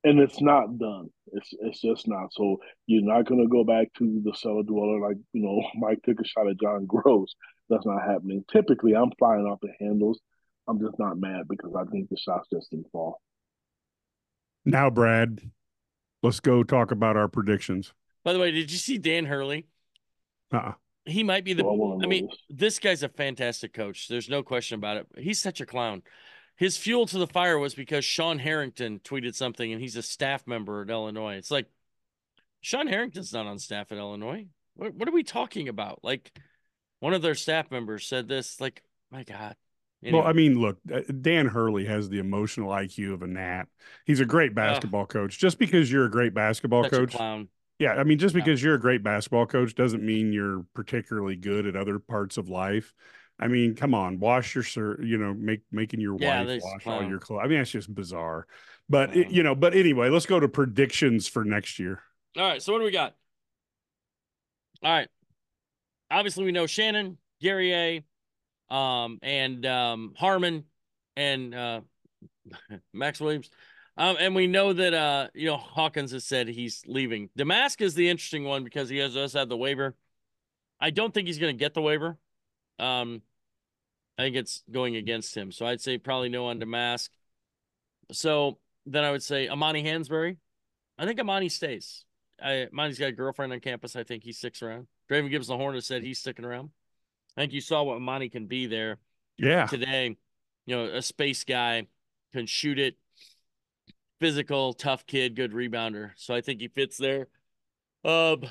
Speaker 6: and it's not done. It's it's just not. So you're not going to go back to the cellar dweller like you know Mike took a shot at John Gross. That's not happening. Typically, I'm flying off the handles. I'm just not mad because I think the shots just didn't fall.
Speaker 1: Now, Brad, let's go talk about our predictions.
Speaker 5: By the way, did you see Dan Hurley?
Speaker 1: Uh-uh.
Speaker 5: He might be the.
Speaker 6: So I,
Speaker 5: I mean, this guy's a fantastic coach. There's no question about it. He's such a clown. His fuel to the fire was because Sean Harrington tweeted something, and he's a staff member at Illinois. It's like Sean Harrington's not on staff at Illinois. What, what are we talking about? Like, one of their staff members said this. Like, my God.
Speaker 1: Anyway. Well, I mean, look, Dan Hurley has the emotional I Q of a gnat. He's a great basketball uh, coach. Just because you're a great basketball coach,
Speaker 5: a clown.
Speaker 1: Yeah, I mean, just because you're a great basketball coach doesn't mean you're particularly good at other parts of life. I mean, come on, wash your, you know, make making your
Speaker 5: yeah,
Speaker 1: wife wash
Speaker 5: clown.
Speaker 1: all your clothes. I mean, that's just bizarre. But it, you know, but anyway, let's go to predictions for next year.
Speaker 5: All right, so what do we got? All right, obviously we know Shannon, Guerrier, um, and um, Harmon, and uh, Max Williams. Um, and we know that, uh, you know, Hawkins has said he's leaving. Domask is the interesting one because he has us had the waiver. I don't think he's going to get the waiver. Um, I think it's going against him. So I'd say probably no on Domask. So then I would say Amani Hansberry. I think Amani stays. I, Amani's got a girlfriend on campus. I think he sticks around. Draven Gibbs the Horn has said he's sticking around. I think you saw what Amani can be there.
Speaker 1: Yeah.
Speaker 5: Today, you know, a space guy can shoot it. Physical, tough kid, good rebounder. So I think he fits there. Um,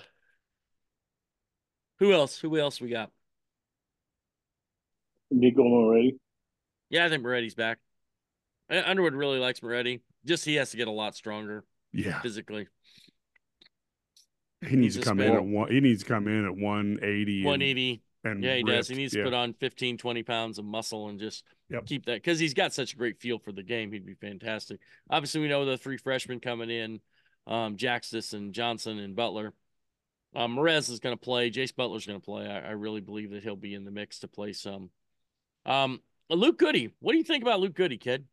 Speaker 5: who else? Who else we got?
Speaker 6: Nico Moretti.
Speaker 5: Yeah, I think Moretti's back. Underwood really likes Moretti. Just he has to get a lot stronger.
Speaker 1: Yeah,
Speaker 5: physically.
Speaker 1: He needs to come in at one. He needs to come in at one eighty.
Speaker 5: one eighty.
Speaker 1: And, and
Speaker 5: yeah, he
Speaker 1: ripped.
Speaker 5: does. He needs
Speaker 1: yeah.
Speaker 5: to put on fifteen, twenty pounds of muscle and just
Speaker 1: yep.
Speaker 5: keep that because he's got such a great feel for the game. He'd be fantastic. Obviously, we know the three freshmen coming in, um, Jaxtis and Johnson and Butler. Um, Merez is going to play. Jace Butler's going to play. I, I really believe that he'll be in the mix to play some. Um, Luke Goody. What do you think about Luke Goody, kid?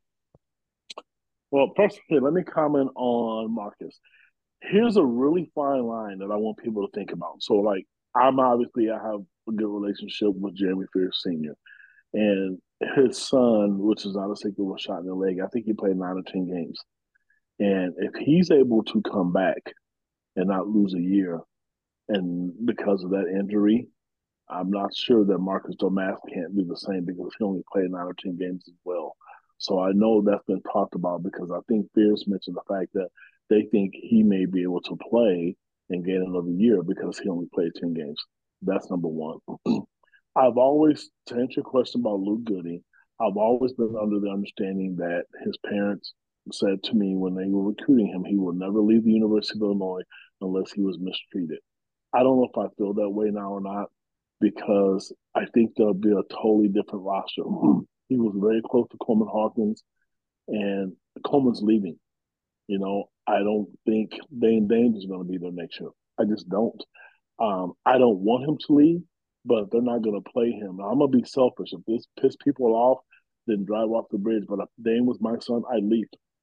Speaker 6: Well, first, okay, let me comment on Marcus. Here's a really fine line that I want people to think about. So, like, I'm obviously, I have a good relationship with Jeremy Fierce Senior And his son, which is not a sick, was shot in the leg. I think he played nine or ten games. And if he's able to come back and not lose a year, and because of that injury, I'm not sure that Marcus Domask can't do the same because he only played nine or ten games as well. So I know that's been talked about because I think Fierce mentioned the fact that they think he may be able to play and get another year because he only played ten games. That's number one. I've always, to answer your question about Luke Goody, I've always been under the understanding that his parents said to me when they were recruiting him, he will never leave the University of Illinois unless he was mistreated. I don't know if I feel that way now or not because I think there'll be a totally different roster. He was very close to Coleman Hawkins, and Coleman's leaving. You know, I don't think Dane Dames is going to be there next year. I just don't. Um, I don't want him to leave, but they're not going to play him. Now, I'm going to be selfish. If this piss people off, then drive off the bridge. But if Dane was my son, I'd leave.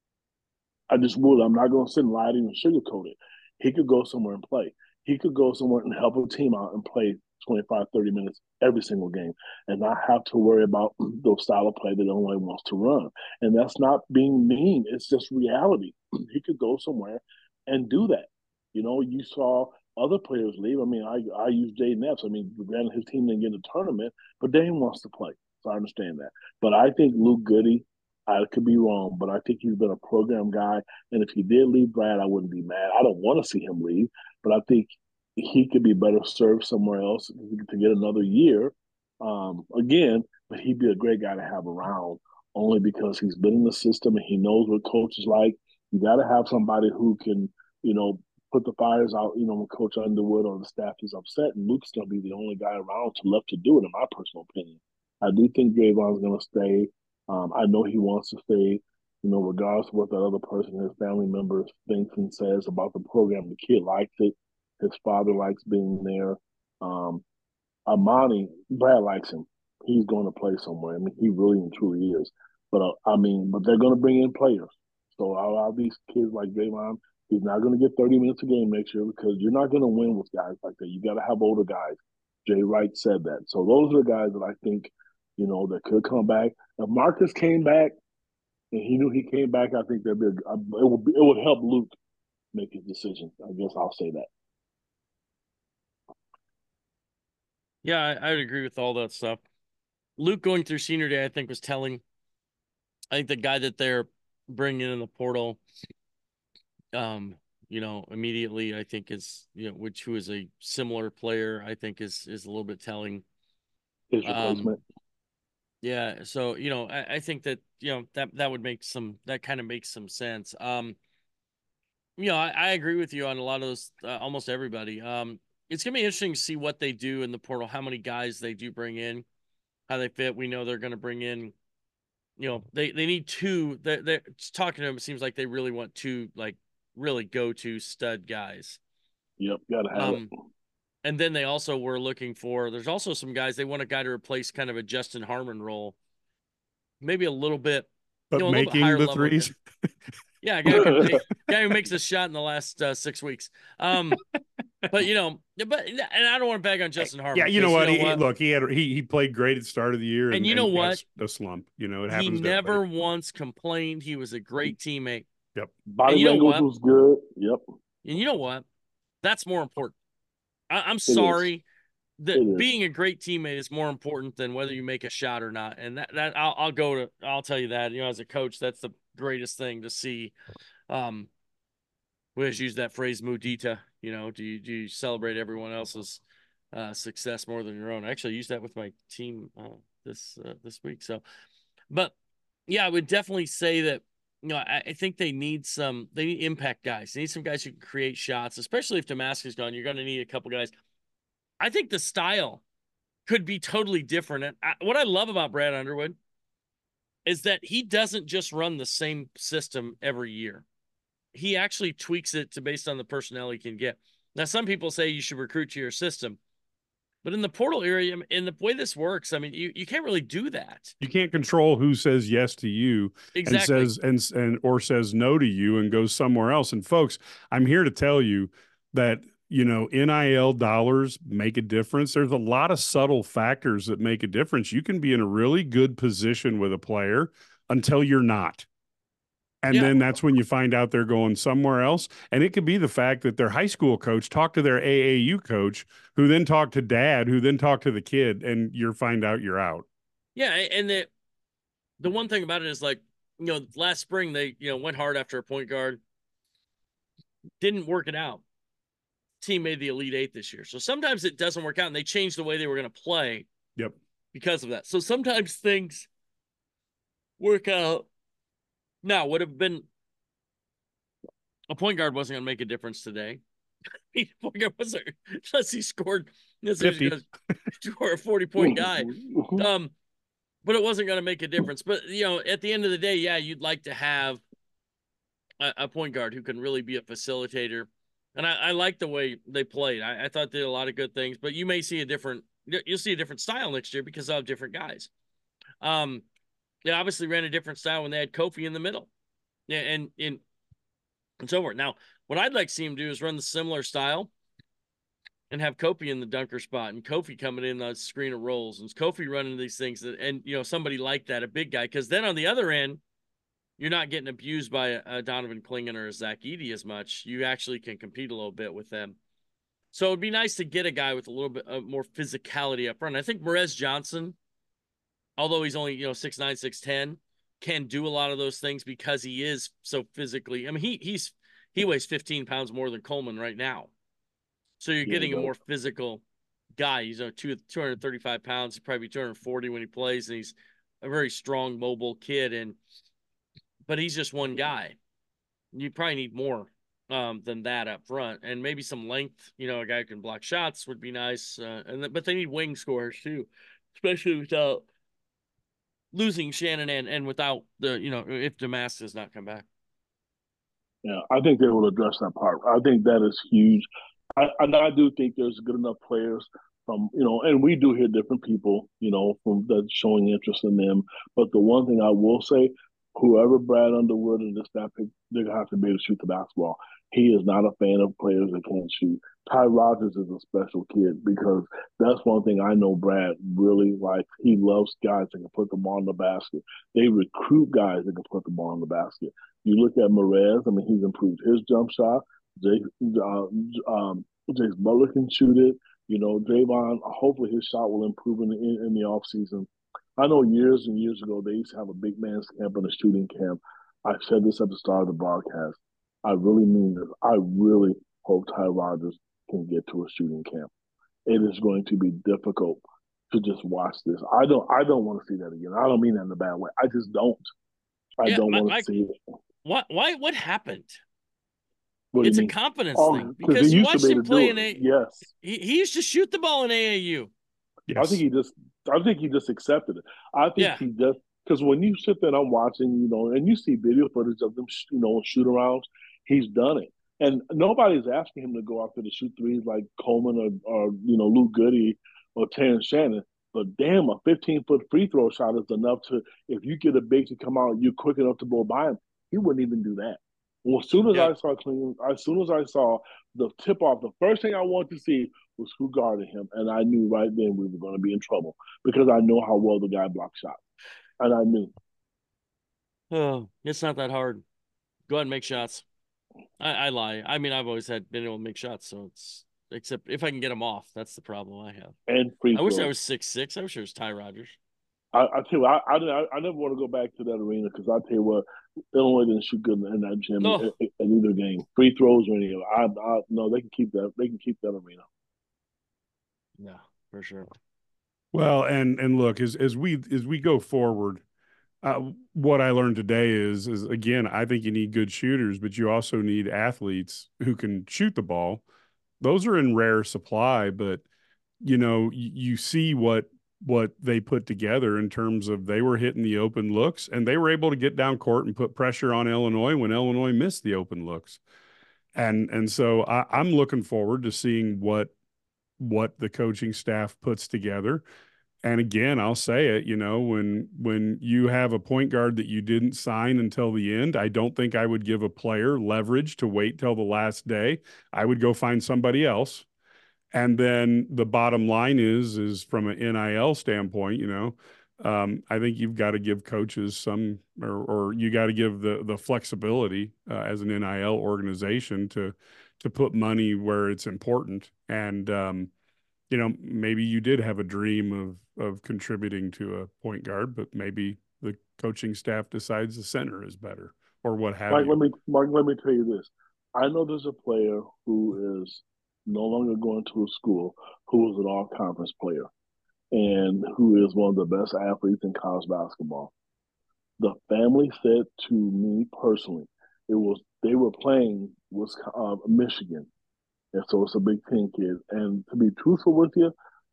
Speaker 6: I just would. I'm not going to sit and lie to him and sugarcoat it. He could go somewhere and play. He could go somewhere and help a team out and play twenty-five, thirty minutes every single game and not have to worry about the style of play that Illinois wants to run. And that's not being mean. It's just reality. He could go somewhere and do that. You know, you saw other players leave. I mean, I, I use Jaden Epps. I mean, granted, his team didn't get a tournament, but Dane wants to play. So I understand that. But I think Luke Goody, I could be wrong, but I think he's been a program guy. And if he did leave Brad, I wouldn't be mad. I don't want to see him leave, but I think he could be better served somewhere else to get another year. Um, again, but he'd be a great guy to have around only because he's been in the system and he knows what coach is like. You got to have somebody who can, you know, put the fires out, you know, when Coach Underwood or the staff is upset. And Luke's going to be the only guy around to left to do it, in my personal opinion. I do think Javon's going to stay. Um, I know he wants to stay, you know, regardless of what that other person, his family member, thinks and says about the program. The kid likes it. His father likes being there. Um, Amani, Brad likes him. He's going to play somewhere. I mean, he really and truly is. But uh, I mean, but they're going to bring in players. So a lot of these kids like Draymond, he's not going to get thirty minutes a game next year because you're not going to win with guys like that. You got to have older guys. Jay Wright said that. So those are the guys that I think, you know, that could come back. If Marcus came back and he knew he came back, I think there'd be a, it would be, it would help Luke make his decision. I guess I'll say that.
Speaker 5: Yeah, I, I would agree with all that stuff. Luke going through senior day, I think, was telling. I think the guy that they're bringing in the portal, um, you know, immediately, I think is, you know, which who is a similar player, I think is is a little bit telling.
Speaker 6: His replacement.
Speaker 5: Um, yeah, so you know, I, I think that you know that that would make some that kind of makes some sense. Um, you know, I, I agree with you on a lot of those, uh, almost everybody. Um, it's gonna be interesting to see what they do in the portal, how many guys they do bring in, how they fit. We know they're going to bring in, you know, they, they need two. They're, they're talking to them. It seems like they really want two, like really go to stud guys.
Speaker 6: Yep, gotta have
Speaker 5: um,
Speaker 6: it.
Speaker 5: And then they also were looking for. There's also some guys they want a guy to replace kind of a Justin Harmon role, maybe a little bit,
Speaker 1: but
Speaker 5: you know, a little bit
Speaker 1: making
Speaker 5: higher
Speaker 1: the
Speaker 5: level.
Speaker 1: threes.
Speaker 5: Yeah, a guy, who make, guy who makes a shot in the last uh, six weeks. Um, but you know, but and I don't want to bag on Justin Harmon.
Speaker 1: Yeah, you know what?
Speaker 5: You know
Speaker 1: he,
Speaker 5: what?
Speaker 1: Look, he had he he played great at the start of the year, and,
Speaker 5: and you know
Speaker 1: and
Speaker 5: what?
Speaker 1: The slump. You know, it
Speaker 5: he
Speaker 1: happens.
Speaker 5: never once complained. He was a great teammate.
Speaker 1: Yep.
Speaker 6: Body language was good. Yep.
Speaker 5: And you know what? That's more important. I, I'm sorry that being a great teammate is more important than whether you make a shot or not. And that that I'll, I'll go to. I'll tell you that. You know, as a coach, that's the greatest thing to see. Um, we always use that phrase "mudita." You know, do you do you celebrate everyone else's uh, success more than your own? I actually used that with my team uh, this uh, this week. So, but yeah, I would definitely say that. You know, I, I think they need some. They need impact guys. They need some guys who can create shots, especially if Damascus is gone. You're going to need a couple guys. I think the style could be totally different. And I, what I love about Brad Underwood is that he doesn't just run the same system every year. He actually tweaks it to based on the personnel he can get. Now, some people say you should recruit to your system, but in the portal area, in the way this works, I mean, you, you can't really do that.
Speaker 1: You can't control who says yes to you
Speaker 5: exactly.
Speaker 1: and says and and or says no to you and goes somewhere else. And folks, I'm here to tell you that, you know, N I L dollars make a difference. There's a lot of subtle factors that make a difference. You can be in a really good position with a player until you're not. And yeah. then that's when you find out they're going somewhere else. And it could be the fact that their high school coach talked to their A A U coach, who then talked to dad, who then talked to the kid, and you find out you're out.
Speaker 5: Yeah, and the the one thing about it is, like, you know, last spring they, you know, went hard after a point guard. Didn't work it out. Team made the Elite Eight this year. So sometimes it doesn't work out, and they changed the way they were going to play.
Speaker 1: Yep. Because
Speaker 5: of that. So sometimes things work out. Now, would have been a point guard wasn't going to make a difference today. Point guard wasn't, unless he scored, unless he was going to score a forty-point guy. Um, but it wasn't going to make a difference. But, you know, at the end of the day, yeah, you'd like to have a, a point guard who can really be a facilitator. And I, I like the way they played. I, I thought they did a lot of good things. But you may see a different – you'll see a different style next year because they'll have different guys. Um. They obviously ran a different style when they had Kofi in the middle. Yeah, and, and, and so forth. Now, what I'd like to see him do is run the similar style and have Kofi in the dunker spot and Kofi coming in the screen of rolls and Kofi running these things. That, and, you know, somebody like that, a big guy. Because then on the other end, you're not getting abused by a, a Donovan Clingan or a Zach Edey as much. You actually can compete a little bit with them. So it'd be nice to get a guy with a little bit of more physicality up front. I think Morez Johnson, although he's only, you know, six nine, six ten, can do a lot of those things because he is so physically. I mean, he he's he weighs fifteen pounds more than Coleman right now. So you're getting a more physical guy. He's a two, two hundred thirty-five pounds. He'll probably be two hundred forty when he plays, and he's a very strong, mobile kid. And but he's just one guy. You probably need more um, than that up front, and maybe some length. You know, a guy who can block shots would be nice. Uh, and but they need wing scorers too, especially without losing Shannon and, and without the, you know, if Damascus does not come back.
Speaker 6: Yeah, I think they will address that part. I think that is huge. I, and I do think there's good enough players from, you know, and we do hear different people, you know, from that showing interest in them. But the one thing I will say, whoever Brad Underwood and this that pick, they're gonna have to be able to shoot the basketball. He is not a fan of players that can't shoot. Ty Rogers is a special kid because that's one thing I know Brad really likes. He loves guys that can put the ball in the basket. They recruit guys that can put the ball in the basket. You look at Merez, I mean, he's improved his jump shot. Jay, uh, um, Jace Butler can shoot it. You know, Draymond, hopefully his shot will improve in the, in, in the offseason. I know years and years ago, they used to have a big man's camp and a shooting camp. I said this at the start of the broadcast. I really mean this. I really hope Ty Rogers can get to a shooting camp. It is going to be difficult to just watch this. I don't I don't want to see that again. I don't mean that in a bad way. I just don't. I
Speaker 5: yeah,
Speaker 6: don't
Speaker 5: my,
Speaker 6: want to
Speaker 5: my,
Speaker 6: see it.
Speaker 5: Why why what happened?
Speaker 6: What
Speaker 5: It's a
Speaker 6: mean?
Speaker 5: confidence
Speaker 6: oh,
Speaker 5: thing because you watched him play in a
Speaker 6: yes.
Speaker 5: He, he used to shoot the ball in A A U.
Speaker 1: Yes.
Speaker 6: I think he just I think he just accepted it. I think
Speaker 5: yeah.
Speaker 6: he just because when you sit there and I'm watching, you know, and you see video footage of them, you know, shoot arounds, he's done it. And nobody's asking him to go out there to shoot threes like Coleman or, or you know, Luke Goody or Terrence Shannon. But damn, a fifteen-foot free throw shot is enough to, if you get a big to come out, you're quick enough to blow by him. He wouldn't even do that. Well, as soon as yeah. I saw clean, as soon as I saw the tip off, the first thing I wanted to see was who guarded him, and I knew right then we were going to be in trouble because I know how well the guy blocks shots, and I knew.
Speaker 5: Oh, it's not that hard. Go ahead and make shots. I, I lie. I mean, I've always had been able to make shots, so it's except if I can get them off, that's the problem I have.
Speaker 6: And free
Speaker 5: I
Speaker 6: throws.
Speaker 5: wish I was six six. I wish it was Ty Rogers.
Speaker 6: I, I tell you, I, I I never want to go back to that arena because I tell you what, Illinois didn't shoot good in that gym
Speaker 5: no.
Speaker 6: in, in either game, free throws or anything. I, I no, they can keep that. They can keep that arena.
Speaker 5: Yeah, for sure.
Speaker 1: Well, and and look, as as we as we go forward, uh, what I learned today is is again, I think you need good shooters, but you also need athletes who can shoot the ball. Those are in rare supply, but you know, you, you see what what they put together in terms of they were hitting the open looks and they were able to get down court and put pressure on Illinois when Illinois missed the open looks. And and so I, I'm looking forward to seeing what what the coaching staff puts together. And again, I'll say it, you know, when when you have a point guard that you didn't sign until the end, I don't think I would give a player leverage to wait till the last day. I would go find somebody else. And then the bottom line is, is from an N I L standpoint, you know, um, I think you've got to give coaches some, or, or you got to give the the flexibility uh, as an N I L organization to to put money where it's important. And um, you know, maybe you did have a dream of of contributing to a point guard, but maybe the coaching staff decides the center is better or what have
Speaker 6: Mike,
Speaker 1: you.
Speaker 6: Let me, Mike, let me tell you this. I know there's a player who is no longer going to a school who was an all-conference player and who is one of the best athletes in college basketball. The family said to me personally, it was they were playing was uh, Michigan, and so it's a Big Ten kid. And to be truthful with you,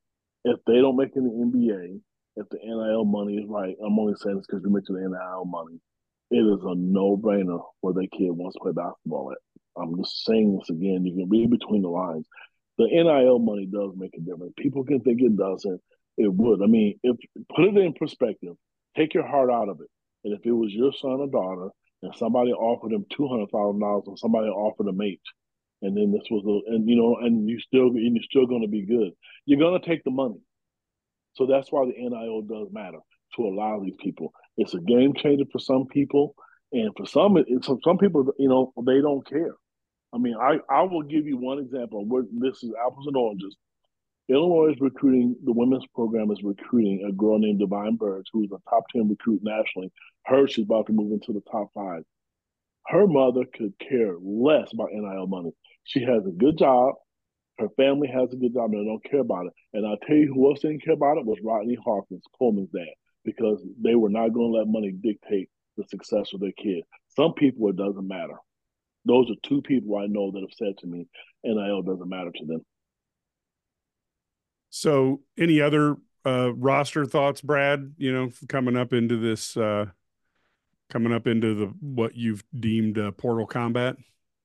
Speaker 6: if they don't make it in the N B A, if the N I L money is right, I'm only saying this because you mentioned the N I L money, it is a no-brainer where their kid wants to play basketball at. I'm just saying this again. You can read between the lines. The N I L money does make a difference. People can think it doesn't. It would. I mean, if put it in perspective, take your heart out of it. And if it was your son or daughter, and somebody offered them two hundred thousand dollars, and somebody offered them eight, and then this was a, and you know, and you still, and you're still going to be good. You're going to take the money. So that's why the N I L does matter to a lot of these people. It's a game changer for some people, and for some, it's, some people, you know, they don't care. I mean, I, I will give you one example. Where this is apples and oranges. Illinois is recruiting, the women's program is recruiting a girl named Divine Birds, who is a top ten recruit nationally. Her, she's about to move into the top five. Her mother could care less about N I L money. She has a good job. Her family has a good job, and they don't care about it. And I'll tell you who else didn't care about it was Rodney Hawkins, Coleman's dad, because they were not going to let money dictate the success of their kid. Some people, it doesn't matter. Those are two people I know that have said to me, N I L doesn't matter to them.
Speaker 1: So any other uh, roster thoughts, Brad, you know, coming up into this, uh, coming up into the, what you've deemed uh, portal combat?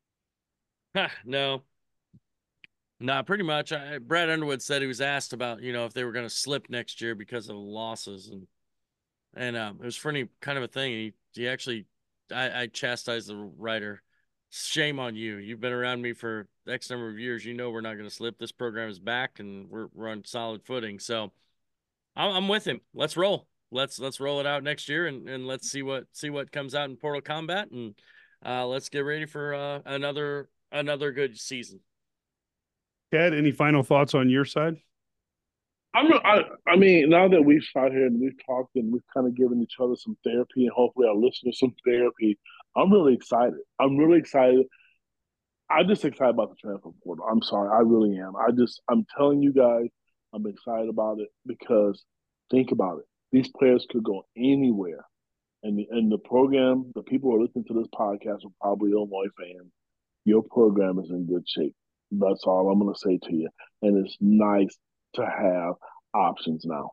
Speaker 5: No, nah, pretty much. I, Brad Underwood said he was asked about, you know, if they were going to slip next year because of the losses. And, and um, it was funny kind of a thing. He He actually, I, I chastised the writer. Shame on you. You've been around me for X number of years. You know we're not going to slip. This program is back, and we're we're on solid footing. So I'm, I'm with him. Let's roll. Let's let's roll it out next year, and, and let's see what see what comes out in Portal Combat, and uh, let's get ready for uh, another another good season.
Speaker 1: Ted, any final thoughts on your side?
Speaker 6: I'm, I, I mean, now that we've sat here and we've talked and we've kind of given each other some therapy and hopefully our listeners some therapy, I'm really excited. I'm really excited. I'm just excited about the transfer portal. I'm sorry, I really am. I just, I'm telling you guys, I'm excited about it because think about it. These players could go anywhere, and the, and the program, the people who are listening to this podcast are probably Illinois fans. Your program is in good shape. That's all I'm going to say to you, and it's nice to have options now.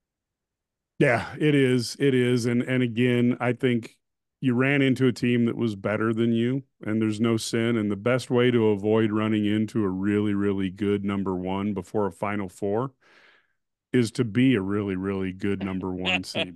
Speaker 1: Yeah, it is. It is. And and again, I think you ran into a team that was better than you, and there's no sin. And the best way to avoid running into a really, really good number one before a Final Four is to be a really, really good number one seed.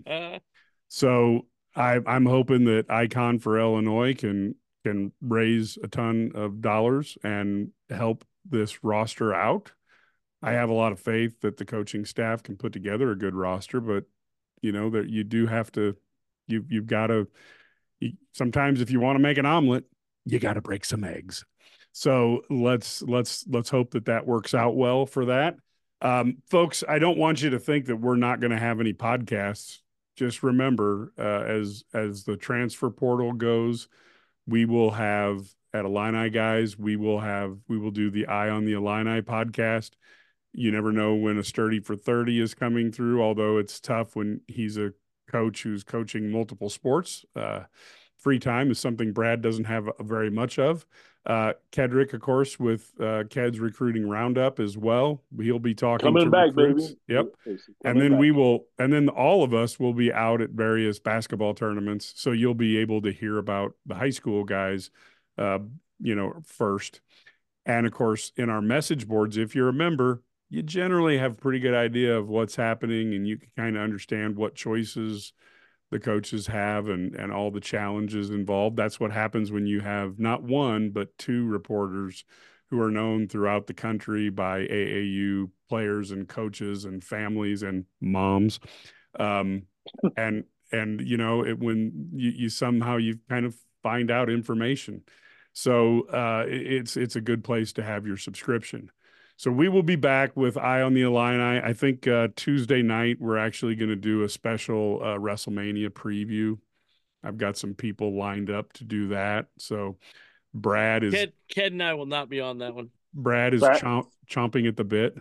Speaker 1: So I, I'm hoping that Icon for Illinois can can raise a ton of dollars and help this roster out. I have a lot of faith that the coaching staff can put together a good roster, but you know that you do have to, you you've got to. You, sometimes, if you want to make an omelet, you got to break some eggs. So let's let's let's hope that that works out well for that, um, folks. I don't want you to think that we're not going to have any podcasts. Just remember, uh, as as the transfer portal goes, we will have at Illini Guys. We will have we will do the Eye on the Illini podcast. You never know when a Sturdy for thirty is coming through, although it's tough when he's a coach who's coaching multiple sports. Uh, free time is something Brad doesn't have very much of. Uh, Kedrick, of course, with uh, Ked's recruiting roundup as well. He'll be talking
Speaker 6: coming
Speaker 1: to
Speaker 6: back,
Speaker 1: recruits.
Speaker 6: baby.
Speaker 1: Yep.
Speaker 6: Coming
Speaker 1: and then
Speaker 6: back.
Speaker 1: we will, and then all of us will be out at various basketball tournaments. So you'll be able to hear about the high school guys, uh, you know, first. And of course, in our message boards, if you're a member, you generally have a pretty good idea of what's happening, and you can kind of understand what choices the coaches have and, and all the challenges involved. That's what happens when you have not one, but two reporters who are known throughout the country by A A U players and coaches and families and moms. Um, and, and, you know, it, when you, you somehow you kind of find out information. So uh, it's, it's a good place to have your subscription. So we will be back with Eye on the Illini. I think uh, Tuesday night we're actually going to do a special uh, WrestleMania preview. I've got some people lined up to do that. So Brad is
Speaker 5: Ked, Ked and I will not be on that one.
Speaker 1: Brad is
Speaker 6: Brad.
Speaker 1: chomp, chomping at the bit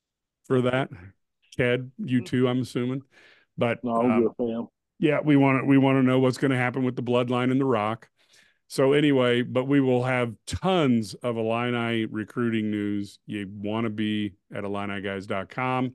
Speaker 1: for that. Ked, you too, I'm assuming. But
Speaker 6: No, I'm
Speaker 1: um,
Speaker 6: good, fam.
Speaker 1: yeah, we want to we want to know what's going to happen with the Bloodline and the Rock. So anyway, but we will have tons of Illini recruiting news. You want to be at Illini Guys dot com.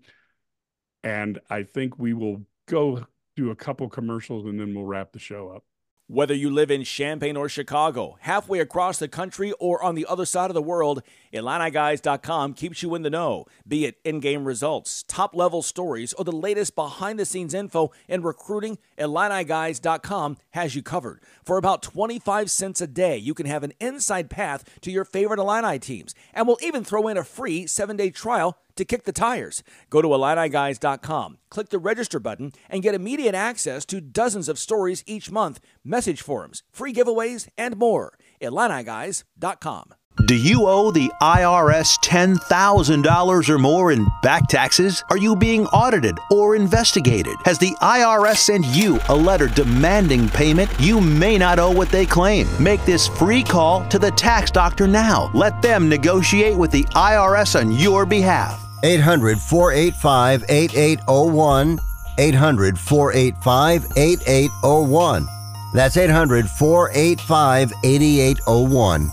Speaker 1: And I think we will go do a couple commercials and then we'll wrap the show up.
Speaker 2: Whether you live in Champaign or Chicago, halfway across the country, or on the other side of the world, Illini Guys dot com keeps you in the know. Be it in-game results, top-level stories, or the latest behind-the-scenes info in recruiting, Illini Guys dot com has you covered. For about twenty-five cents a day, you can have an inside path to your favorite Illini teams, and we'll even throw in a free seven-day trial to kick the tires. Go to Illini Guys dot com, click the register button, and get immediate access to dozens of stories each month, message forums, free giveaways, and more. Illini Guys dot com.
Speaker 7: Do you owe the I R S ten thousand dollars or more in back taxes? Are you being audited or investigated? Has the I R S sent you a letter demanding payment? You may not owe what they claim. Make this free call to the tax doctor now. Let them negotiate with the I R S on your behalf.
Speaker 4: eight hundred, four eight five, eight eight zero one. eight hundred, four eight five, eight eight zero one. That's eight hundred, four eight five, eight eight zero one.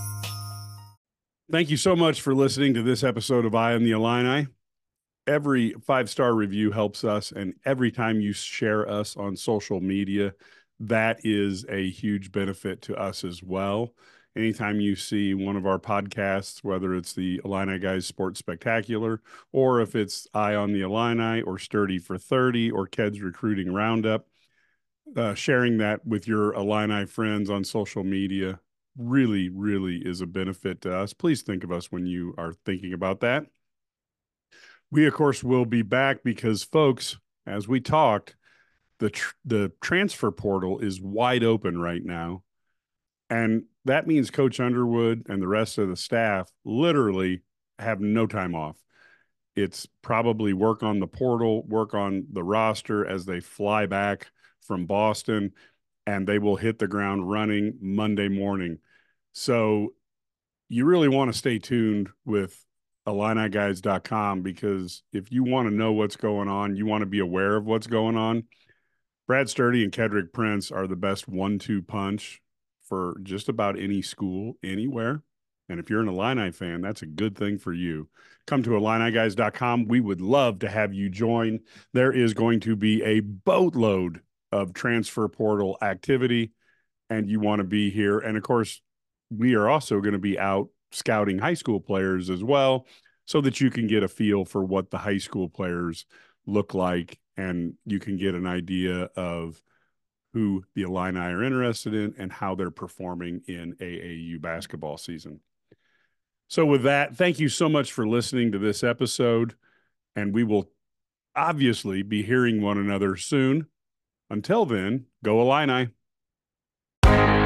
Speaker 1: Thank you so much for listening to this episode of Eye on the Illini. Every five-star review helps us, and every time you share us on social media, that is a huge benefit to us as well. Anytime you see one of our podcasts, whether it's the Illini Guys Sports Spectacular, or if it's Eye on the Illini, or Sturdy for thirty, or Ked's Recruiting Roundup, uh, sharing that with your Illini friends on social media really, really is a benefit to us. Please think of us when you are thinking about that. We, of course, will be back because, folks, as we talked, the tr- the transfer portal is wide open right now. And that means Coach Underwood and the rest of the staff literally have no time off. It's probably work on the portal, work on the roster as they fly back from Boston, and they will hit the ground running Monday morning. So you really want to stay tuned with Illini Guys dot com, because if you want to know what's going on, you want to be aware of what's going on, Brad Sturdy and Kedrick Prince are the best one two punch for just about any school, anywhere. And if you're an Illini fan, that's a good thing for you. Come to Illini Guys dot com. We would love to have you join. There is going to be a boatload of transfer portal activity, and you want to be here. And, of course, we are also going to be out scouting high school players as well, so that you can get a feel for what the high school players look like, and you can get an idea of who the Illini are interested in and how they're performing in A A U basketball season. So with that, thank you so much for listening to this episode, and we will obviously be hearing one another soon. Until then, go Illini.